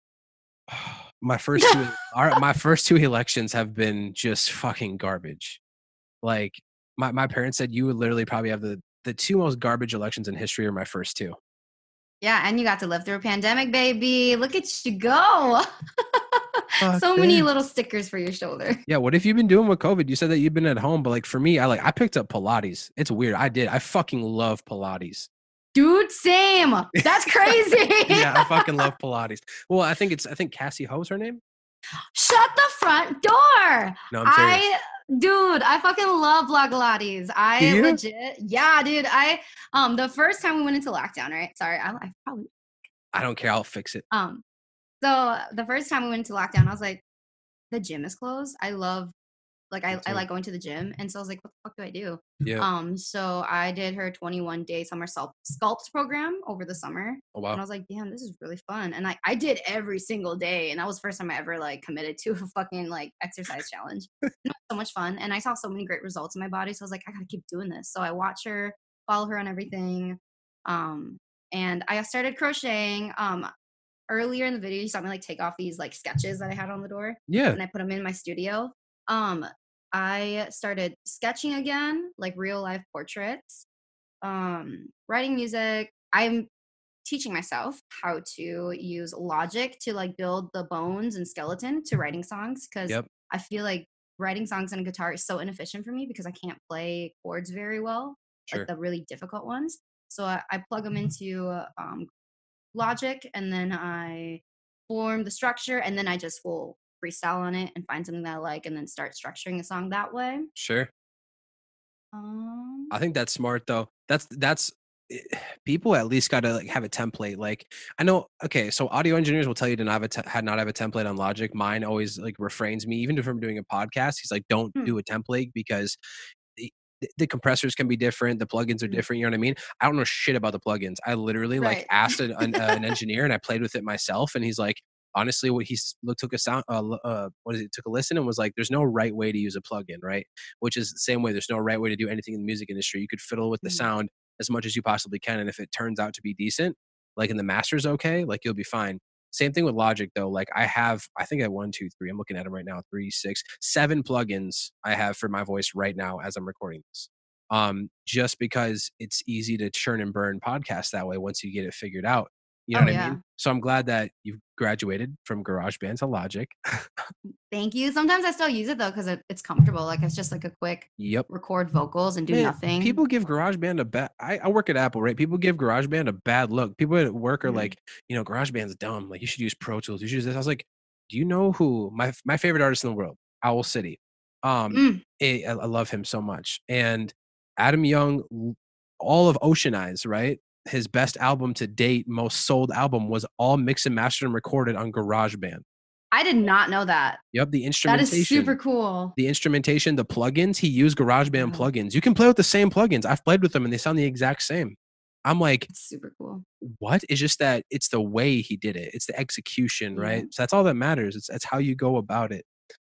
my first two e our my first two elections have been just fucking garbage. Like, my my parents said, "You would literally probably have the the two most garbage elections in history are my first two." Yeah, and you got to live through a pandemic, baby. Look at you go. Fuck So many that. little stickers for your shoulder. Yeah, what have you been doing with COVID? You said that you've been at home, but, like, for me, I, like I picked up Pilates. It's weird, I did. I fucking love Pilates. Dude, same. That's crazy. Yeah, I fucking love Pilates. Well, I think it's I think Cassie Ho is her name? Shut the front door. No, I'm serious. I dude, I fucking love Blogilates. Do I you? legit yeah, dude. I um the first time we went into lockdown, right? Sorry, I, I probably I don't care, I'll fix it. um so the first time we went into lockdown, I was like, the gym is closed. I love like Me I, I too. like going to the gym. And so I was like, what the fuck do I do? Yeah. Um, so I did her twenty-one day summer sculpt sculpt program over the summer. Oh, And wow. I was like, damn, this is really fun. And like I did every single day. And that was the first time I ever like committed to a fucking like exercise challenge. And it was so much fun. And I saw so many great results in my body. So I was like, I gotta keep doing this. So I watch her, follow her on everything. Um, and I started crocheting. Um, earlier in the video, you saw me like take off these like sketches that I had on the door Yeah, and I put them in my studio. Um, I started sketching again, like real life portraits, um, writing music. I'm teaching myself how to use Logic to like build the bones and skeleton to writing songs because yep, I feel like writing songs on a guitar is so inefficient for me because I can't play chords very well, like sure. the really difficult ones. So I, I plug them into um, Logic and then I form the structure and then I just will freestyle on it and find something that I like and then start structuring a song that way. Sure. Um, I think that's smart though. That's that's eh, people at least gotta, like, have a template, like, I know okay, so audio engineers will tell you to not have a te had not have a template on Logic. Mine always, like, refrains me, even if I'm doing a podcast, he's like, "Don't hmm, do a template because the the the compressors can be different, the plugins are mhm, different," you know what I mean? I don't know shit about the plugins. I literally, like, right. asked an an, uh, an engineer and I played with it myself, and he's like, honestly, what he's look took a sound, uh, l uh, what is it? Took a listen and was like, "There's no right way to use a plugin," right? Which is the same way there's no right way to do anything in the music industry. You could fiddle with the Mhm, sound as much as you possibly can, and if it turns out to be decent, like, and the master's okay, like, you'll be fine. Same thing with Logic though, like, I have I think I have one, two, three, I'm looking at them right now, three, six, seven plugins I have for my voice right now as I'm recording this. Um, just because it's easy to churn and burn podcasts that way once you get it figured out. You know oh what I mean? yeah. So I'm glad that you've graduated from GarageBand to Logic. Thank you. Sometimes I still use it though because it, it's comfortable. Like it's just like a quick Yep. record vocals and do Man, nothing. people give GarageBand a bad I, I work at Apple, right? People give GarageBand a bad look. People at work are Mhm, like, you know, GarageBand's dumb. Like you should use Pro Tools. You should use this. I was like, do you know who my my favorite artist in the world, Owl City? Um, mm, eh, I, I love him so much. And Adam Young, l- all of Ocean Eyes, right? His best album to date, most sold album was all mixed and mastered and recorded on GarageBand. I did not know that. Yep, the That is super instrumentation. cool. The instrumentation, the plugins, he used GarageBand Wow, plugins. You can play with the same plugins. I've played with them and they sound the exact same. I'm like, it's super cool. what? It's just that it's the way he did it. It's the execution, Yeah. right? So that's all that matters. It's that's how you go about it.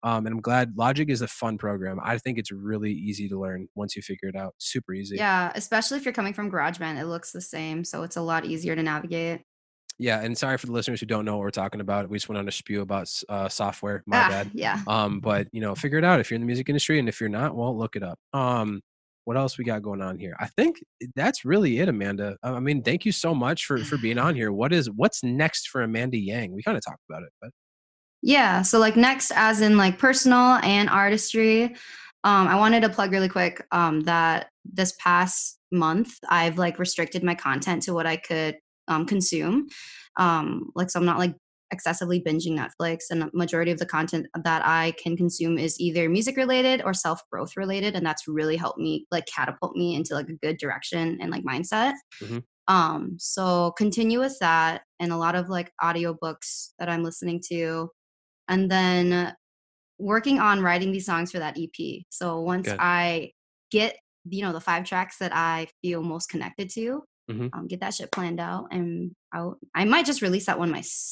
Um, and I'm glad Logic is a fun program. I think it's really easy to learn once you figure it out. Super easy. Yeah, especially if you're coming from GarageBand, it looks the same, so it's a lot easier to navigate. Yeah, and sorry for the listeners who don't know what we're talking about. We just went on a spew about s uh, software, my Ah, bad. yeah. Um, but, you know, figure it out if you're in the music industry, and if you're not, well, look it up. Um, what else we got going on here? I think that's really it, Amanda. Uh, I mean, thank you so much for for being on here. What is what's next for Amanda Yang? We kinda talked about it, but Yeah, so, like, next as in, like, personal and artistry, um, I wanted to plug really quick, um, that this past month, I've, like, restricted my content to what I could, um, consume. Um, like, so I'm not, like, excessively binging Netflix, and the majority of the content that I can consume is either music related or self-growth related, and that's really helped me, like, catapult me into, like, a good direction and, like, mindset. mhm, Um, so continue with that and a lot of, like, audiobooks that I'm listening to, and then working on writing these songs for that E P. So once good. I get, you know, the five tracks that I feel most connected to, Mhm. um, get that shit planned out, and I'll I might just release that one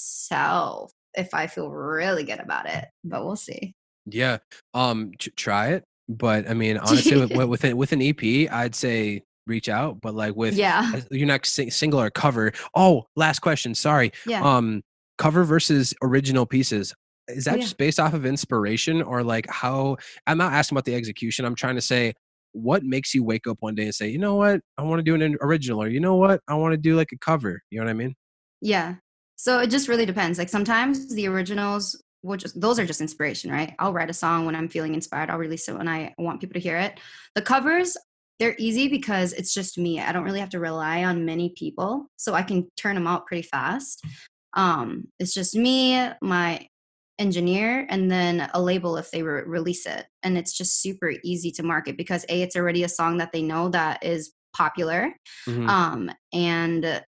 myself if I feel really good about it, but we'll see. Yeah, um, t try it, but, I mean, honestly, with with with an with an E P, I'd say reach out, but, like, with Yeah. uh, you're not sing single or cover. Oh, last question, sorry. Yeah. Um, cover versus original pieces, is Oh, that yeah. just based off of inspiration or, like, how I'm not asking about the execution, I'm trying to say, what makes you wake up one day and say, "You know what? I wanna do an original," or, "You know what? I wanna do, like, a cover." You know what I mean? Yeah. So it just really depends. Like sometimes the originals will just those are just inspiration, right? I'll write a song when I'm feeling inspired. I'll release it when I want people to hear it. The covers, they're easy because it's just me. I don't really have to rely on many people, so I can turn them out pretty fast. Um, it's just me, my engineer, and then a label if they re- release it. And it's just super easy to market because A, it's already a song that they know that is popular. Mhm, Um, and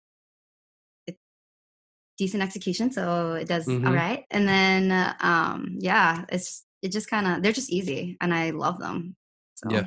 decent execution, so it does all mhm, right. And then, uh, um, yeah, it's it just kinda they're just easy, and I love them. yeah. So,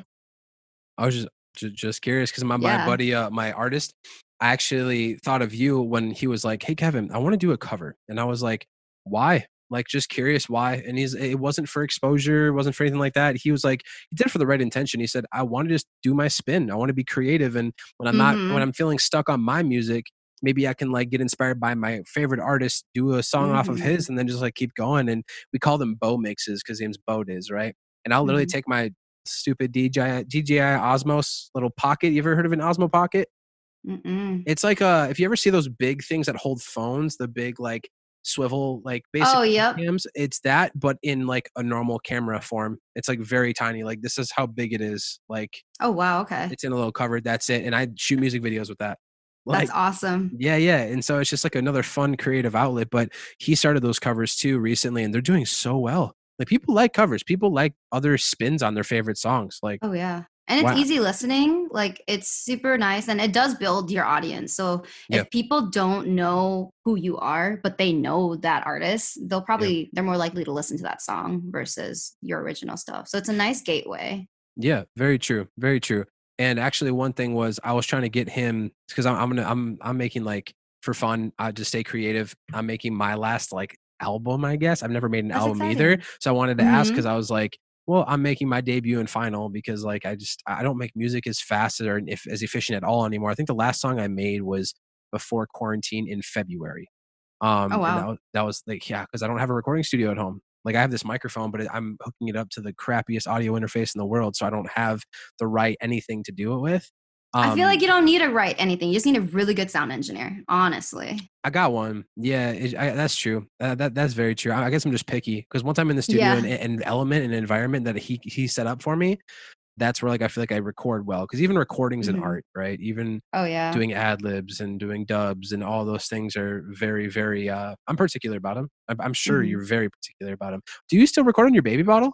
I was just ju just curious because my my yeah. buddy, uh, my artist, I actually thought of you when he was like, "Hey, Kevin, I wanna do a cover." And I was like, "Why?" Like, just curious why, and he's it wasn't for exposure, it wasn't for anything like that. He was like he did it for the right intention. He said, "I wanna just do my spin. I wanna be creative, and when I'm not when Mhm. I'm feeling stuck on my music, maybe I can, like, get inspired by my favorite artist, do a song off of Mhm. his, and then just, like, keep going." And we call them Bo mixes because his name's Bo Diz, right? And I'll literally Mhm. take my stupid D J I D J I Osmos little pocket. You ever heard of an Osmo Pocket? Mm-mm. It's like, uh, if you ever see those big things that hold phones, the big, like, swivel, like, Oh, basically yep. cams, it's that, but in, like, a normal camera form. It's, like, very tiny, like, this is how big it is, like, Oh, wow, okay. it's in a little cover, that's it, and I shoot music videos with that. That's Like awesome. yeah, yeah, and so it's just, like, another fun creative outlet, but he started those covers too recently, and they're doing so well. Like, people like covers, people like other spins on their favorite songs, like, Oh, yeah. And it's wow easy listening, like, it's super nice, and it does build your audience, so yeah, if people don't know who you are, but they know that artist, they'll yeah. probably they're more likely to listen to that song versus your original stuff, so it's a nice gateway. Yeah, very true, very true. And actually, one thing was I was trying to get him because I'm I'm gonna I'm I'm making like for fun, uh, to stay creative. I'm making my last like album, I guess. I've never made an That's album either, exciting. so I wanted to ask because Mhm. I was like, well, I'm making my debut and final because like I just I don't make music as fast or if as efficient at all anymore. I think the last song I made was before quarantine in February. Oh, Um, and that wow. was that was like, yeah, because I don't have a recording studio at home. Like I have this microphone, but it, I'm hooking it up to the crappiest audio interface in the world, so I don't have the right anything to do it with. I feel like Um, you don't need to write anything, you just need a really good sound engineer, honestly. I got one. Yeah, it, I, that's true. Uh, that that's very true. I, I guess I'm just picky because once I'm in the studio and Yeah. an element and environment that he he set up for me, that's where like I feel like I record well. Because even recording's an Mhm. art, right? Even Oh, yeah. doing ad libs and doing dubs and all those things are very, very. Uh, I'm particular about them. I'm, I'm sure Mhm. you're very particular about them. Do you still record on your baby bottle?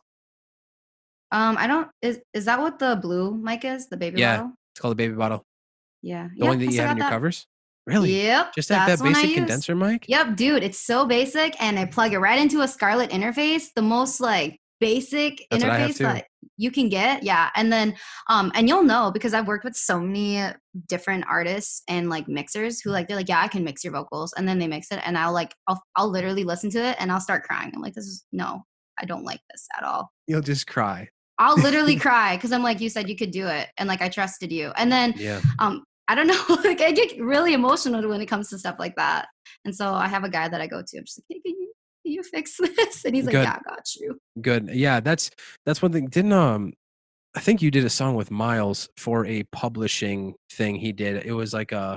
Um, I don't is is that what the blue mic is? The baby Yeah, bottle? it's called a baby bottle. Yeah. The Yeah, one that I you still have in got your that. covers? Really? Yep, Just like that's that the one I basic use. condenser mic? Yep, dude, it's so basic, and I plug it right into a Scarlett interface, the most, like, basic That's what I have interface too. that you can get, yeah, and then, um and you'll know because I've worked with so many different artists and, like, mixers who, like they're like, "Yeah, I can mix your vocals," and then they mix it, and I'll, like I'll I'll literally listen to it, and I'll start crying. I'm like, "This is no." I don't like this at all. You'll just cry. I'll literally cry because I'm like, you said you could do it, and like I trusted you. And then, Yeah. um, I don't know, like I get really emotional when it comes to stuff like that. And so I have a guy that I go to. I'm just like, hey, can you can you fix this? And he's like, Good. yeah, I got you. Good. Yeah, that's that's one thing. Didn't um I think you did a song with Miles for a publishing thing he did. It was like a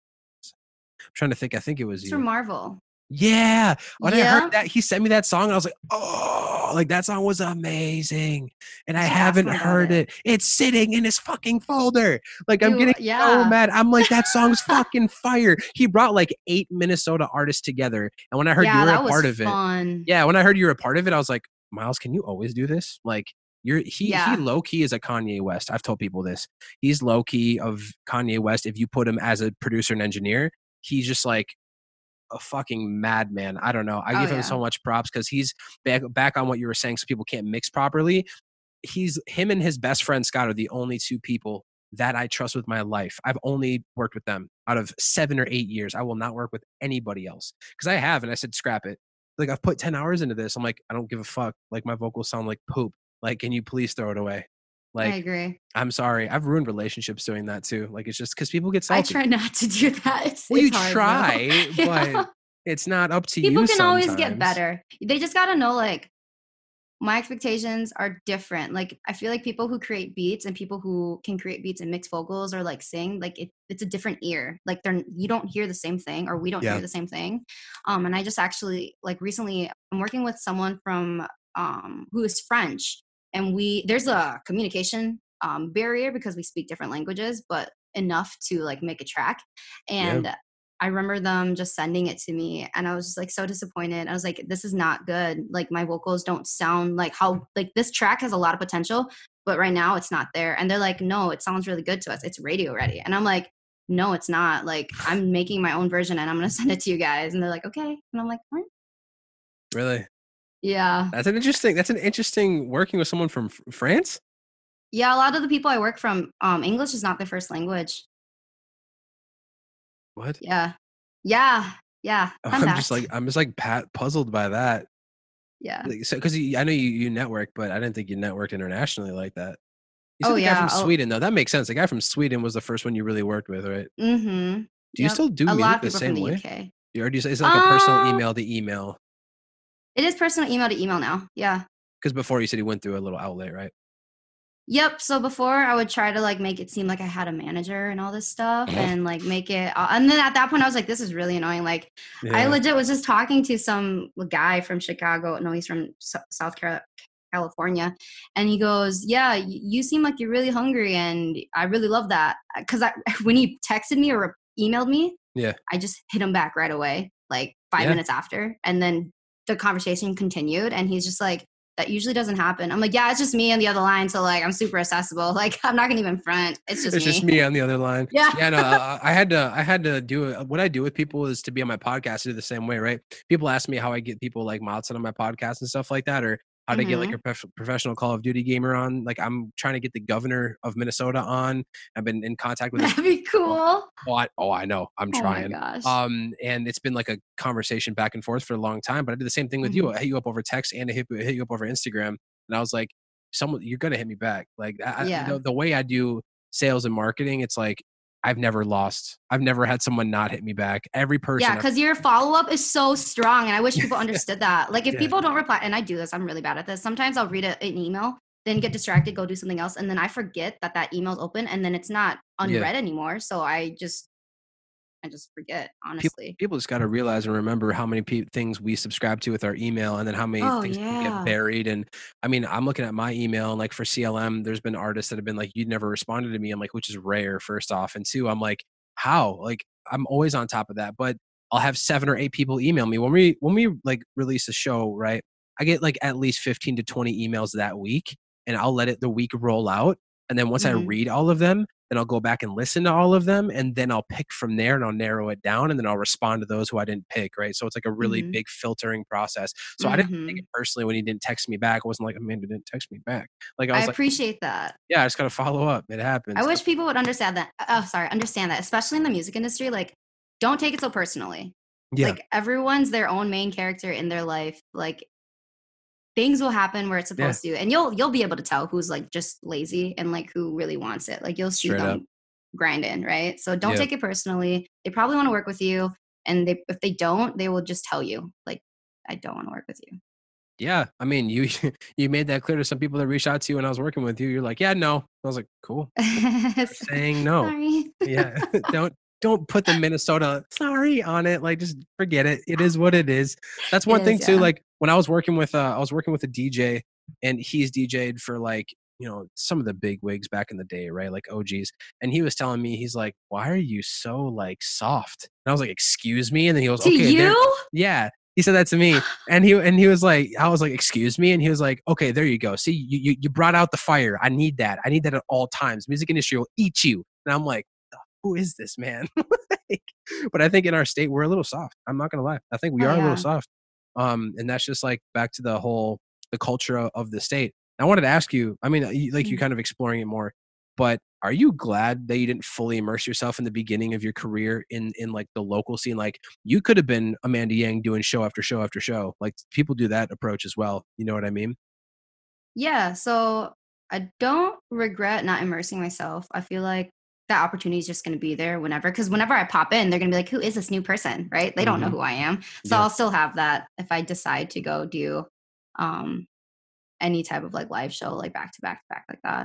I'm trying to think. I think it was It's you. from Marvel. Yeah. When I heard Yeah. that, he sent me that song, and I was like, "Oh, like that song was amazing." And I You should ask haven't him about heard it. it. It's sitting in his fucking folder. Like I'm getting Dude, so yeah. mad. I'm like, that song's fucking fire. He brought like eight Minnesota artists together. And when I heard you Yeah, were a that was part of it, fun. yeah, when I heard you were a part of it, I was like, Miles, can you always do this? Like you're he he Yeah. low key is a Kanye West. I've told people this. He's low key of Kanye West. If you put him as a producer and engineer, he's just like a fucking madman. I don't know. I Oh give him yeah. so much props because he's back back on what you were saying, so people can't mix properly. He's him and his best friend Scott are the only two people that I trust with my life. I've only worked with them out of seven or eight years. I will not work with anybody else because I have, and I said scrap it. Like I've put ten hours into this. I'm like, I don't give a fuck. Like my vocals sound like poop. Like, can you please throw it away? I Like, agree. I'm sorry. I've ruined relationships doing that too. Like it's just because people get I salty. try not to do that. It's, Well, you it's hard though. try, Yeah. but it's not up to People you can always get sometimes. better. They just gotta know like my expectations are different. Like I feel like people who create beats and people who can create beats and mix vocals or like sing, like it, it's a different ear. Like they're you don't hear the same thing or we don't Yeah. hear the same thing. Um, and I just actually like recently I'm working with someone from um who is French, and we there's a communication um barrier because we speak different languages, but enough to like make a track. Yeah. And I remember them just sending it to me, and I was just like so disappointed. I was like, this is not good. Like my vocals don't sound like how like this track has a lot of potential, but right now it's not there. And they're like, no, it sounds really good to us. It's radio ready. And I'm like, no, it's not. Like I'm making my own version and I'm gonna send it to you guys. And they're like, okay. And I'm like, all right. Really? Yeah. That's an interesting that's an interesting working with someone from F France? Yeah, a lot of the people I work from, um, English is not their first language. What? Yeah. Yeah. Yeah. Fun I'm just like fact. I'm just like pat puzzled by that. Yeah. Like, so 'cause you I know you you network, but I didn't think you networked internationally like that. You said Oh the guy from yeah. Oh, Sweden, though. That makes sense. The guy from Sweden was the first one you really worked with, right? mm-hmm. Do you Yep. still do A lot music of the people from same the way? U K. Or do you say it's like a personal Um, email to email? it is personal email to email now. Yeah. Because before you said you went through a little outlet, right? Yep. So before I would try to like make it seem like I had a manager and all this stuff and like make it, uh, and then at that point I was like, this is really annoying. Like I Yeah. legit was just talking to some guy from Chicago. No, he's from S- South Carolina. California, and he goes, "Yeah, y- you seem like you're really hungry, and I really love that." Because I, when he texted me or emailed me, Yeah. I just hit him back right away, like five Yeah. minutes after, and then the conversation continued. And he's just like, "That usually doesn't happen." I'm like, "Yeah, it's just me on the other line, so like I'm super accessible. Like I'm not gonna even front. It's just It's just me." me on the other line. Yeah. Yeah, no, uh, I had to I had to do it. What I do with people is to be on my podcast, I do the same way, right? People ask me how I get people like mods on my podcast and stuff like that, or how to get like Hmm. a prof- professional Call of Duty gamer on. Like I'm trying to get the governor of Minnesota on. I've been in contact with his That'd be cool. Oh, I, oh, I know. I'm Oh my trying. gosh. Um, and it's been like a conversation back and forth for a long time. But I did the same thing with you. Hmm. I hit you up over text and I hit, hit you up over Instagram, and I was like, "Someone, you're gonna hit me back." Like I, I- Yeah. the the way I do sales and marketing, it's like I've never lost. I've never had someone not hit me back. Every Yeah, person. I've, because your follow up is so strong. And I wish people understood that. Like, if yeah. people don't reply, and I do this, I'm really bad at this. Sometimes I'll read a, an email, then get distracted, go do something else. And then I forget that that email's open and then it's not Yeah. unread anymore. So I just, I just forget, People, honestly. people just got to realize and remember how many pe- things we subscribe to with our email, and then how many Oh, things can get yeah. buried. And I mean, I'm looking at my email, and like for C L M, there's been artists that have been like, "You never responded to me." I'm like, which is rare, first off, and two, I'm like, how? Like, I'm always on top of that, but I'll have seven or eight people email me when we when we like release a show, right? I get like at least fifteen to twenty emails that week, and I'll let it the week roll out, and then once I Hmm. read all of them, then I'll go back and listen to all of them, and then I'll pick from there, and I'll narrow it down, and then I'll respond to those who I didn't pick, right? So it's like a really Hmm. big filtering process. So I didn't take Hmm. it personally when he didn't text me back. I wasn't like, Amanda didn't text me back. Like I I was like, appreciate that. yeah, I just gotta follow up. It I happens. wish people would understand that. Oh, sorry, understand that, especially in the music industry. Like, don't take it so personally. Yeah. Like, everyone's their own main character in their life. Like, things will happen where it's Yeah. supposed to, and you'll you'll be able to tell who's like just lazy and like who really wants it. Like you'll see Straight up. them grind in, right? So don't Yep. take it personally. They probably want to work with you, and they if they don't, they will just tell you like, I don't want to work with you. Yeah, I mean, you you made that clear to some people that reached out to you when I was working with you. You're like, "Yeah, no." I was like, "Cool. You're saying no." Sorry. Yeah. Don't don't put the Minnesota "sorry" on it, like, just forget it. It is what it is. That's It one thing is, too, yeah. like, when I was working with, uh I was working with a D J, and he's DJ'd for, like, you know, some of the big wigs back in the day, right, like O Gs, and he was telling me, he's like, "Why are you so, like, soft?" And I was like, "Excuse me?" And then he goes, To "Okay, there." you? Yeah, he said that to me, and he and he was like I was like, "Excuse me?" And he was like, "Okay, there you go. See, you you you brought out the fire. I need that. I need that at all times. Music industry will eat you." And I'm like, "Who is this man?" Like, but I think in our state, we're a little soft. I'm not gonna lie. I think we Oh are a little yeah. soft. Um, and that's just like back to the whole the culture o- of the state. I wanted to ask you, I mean, you, like you Mhm. kind of exploring it more, but are you glad that you didn't fully immerse yourself in the beginning of your career in in like the local scene? Like you could have been Amanda Yang doing show after show after show. Like people do that approach as well. You know what I mean? Yeah, so I don't regret not immersing myself. I feel like that opportunity is just going to be there whenever, because whenever I pop in, they're going to be like, who is this new person? Right? They don't know Hmm. who I am. So Yeah. I'll still have that if I decide to go do um, any type of like live show, like back to back to back like that.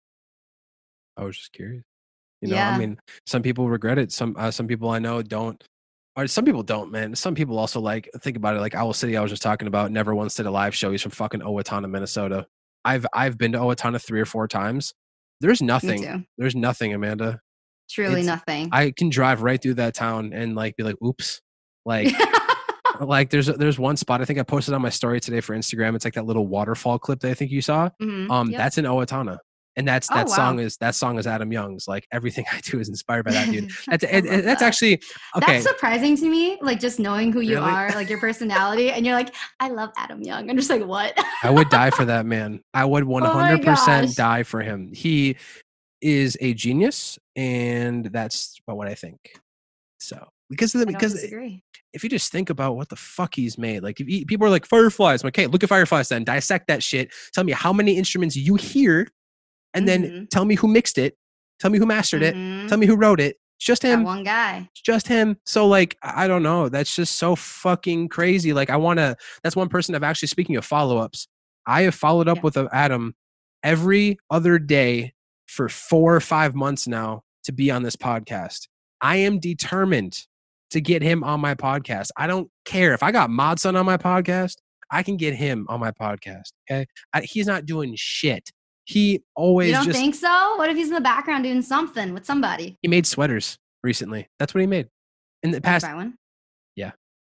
I was just curious. You know, I Yeah. mean, some people regret it. Some uh, some people I know don't. Or some people don't, man. Some people also like think about it. Like Owl City, I was just talking about. Never once did a live show. He's from fucking Owatonna, Minnesota. I've I've been to Owatonna three or four times. There's Me nothing. too. There's nothing, Amanda. Truly It's nothing. I can drive right through that town and like be like, oops. Like like there's there's one spot I think I posted on my story today for Instagram. It's like that little waterfall clip that I think you saw. Hmm. Um, Yep. that's in Owatonna. And that's Oh that song wow. is that song is Adam Young's. Like everything I do is inspired by that dude. That's I it, it- love that's that. actually That's okay. surprising to me, like just knowing who you Really? are, like your personality, and you're like, I love Adam Young. I'm just like, what? I would die for that man. I would Oh my one hundred percent gosh. die for him. He is a genius, and that's about what I think. So, because of the I don't because disagree. if you just think about what the fuck he's made, like if you, people are like fireflies, I'm like, okay, look at fireflies, then dissect that shit. Tell me how many instruments you hear, and then Mhm. tell me who mixed it. Tell me who mastered it. Tell Mhm. me who wrote it. It's just That him. one guy. It's just him. So like, I I don't know. That's just so fucking crazy. Like, I want to. That's one person I've actually. Speaking of follow ups, I have followed up Yeah. with uh, Adam every other day for four or five months now to be on this podcast. I am determined to get him on my podcast. I don't care if I got Modson on my podcast. I can get him on my podcast. Okay, I, he's not doing shit. He You always don't just think so? What if he's in the background doing something with somebody? he made sweaters recently. That's what he made in the Did you past. buy one? Yeah.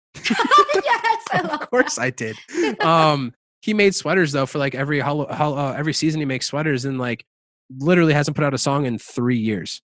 Yes, I Of love course I did. that. Um, he made sweaters though for like every hol- hol- uh, every season he makes sweaters and like literally hasn't put out a song in three years.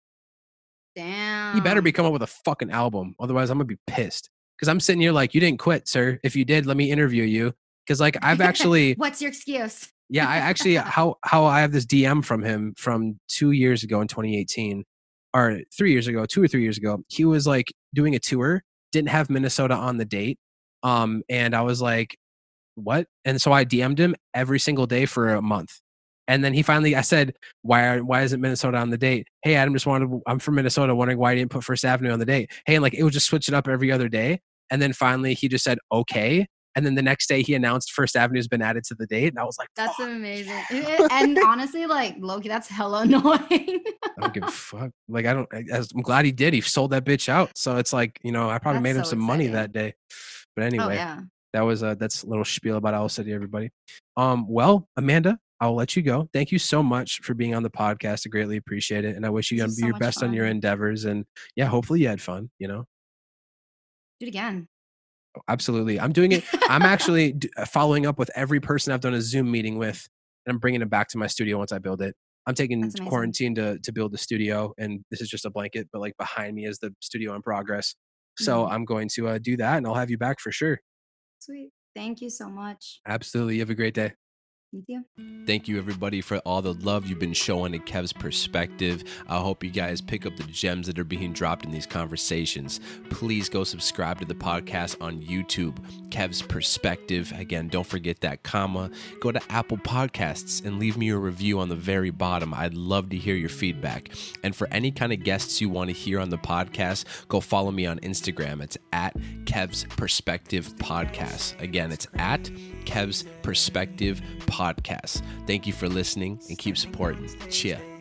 He better be Damn. coming up with a fucking album, otherwise I'm gonna be pissed. Because I'm sitting here like, you didn't quit, sir. If you did, let me interview you. Because like I've actually, What's your excuse? yeah, I actually how how I have this D M from him from two years ago in twenty eighteen, or three years ago, two or three years ago. He was like doing a tour, didn't have Minnesota on the date, um, and I was like, what? And so I D M'd him every single day for a month. And then he finally, I said, why are, why isn't Minnesota on the date? Hey, Adam, just wanted, I'm from Minnesota, wondering why you didn't put First Avenue on the date. Hey, and like it would just switch it up every other day. And then finally he just said, okay. And then the next day he announced First Avenue has been added to the date. And I was like, That's fuck. amazing. It- it- and honestly, like Loki, that's hella annoying. I don't give a fuck. Like, I don't, I, I'm glad he did. He sold that bitch out. So it's like, you know, I probably That's made him so some money exciting. that day. But Oh anyway, yeah. that was a that's a little spiel about Owl City, everybody. Um, well, Amanda, I'll let you go. Thank you so much for being on the podcast. I greatly appreciate it, and I wish you This was so your much best on your fun. endeavors. And yeah, hopefully you had fun. You know, Do it again. absolutely. I'm doing it. I'm actually d- uh, following up with every person I've done a Zoom meeting with, and I'm bringing it back to my studio once I build it. I'm taking That's amazing. quarantine to to build the studio, and this is just a blanket, but like behind me is the studio in progress. So Mhm. I'm going to uh, do that, and I'll have you back for sure. Sweet. Thank you so much. Absolutely. You have a great day. Thank you. Thank you, everybody, for all the love you've been showing at Kev's Perspective. I hope you guys pick up the gems that are being dropped in these conversations. Please go subscribe to the podcast on YouTube, Kev's Perspective. Again, don't forget that comma. Go to Apple Podcasts and leave me a review on the very bottom. I'd love to hear your feedback. And for any kind of guests you want to hear on the podcast, go follow me on Instagram. It's at Kev's Perspective Podcast. Again, it's at Kev's Perspective Podcast. Thank you for listening and keep supporting. Cheer.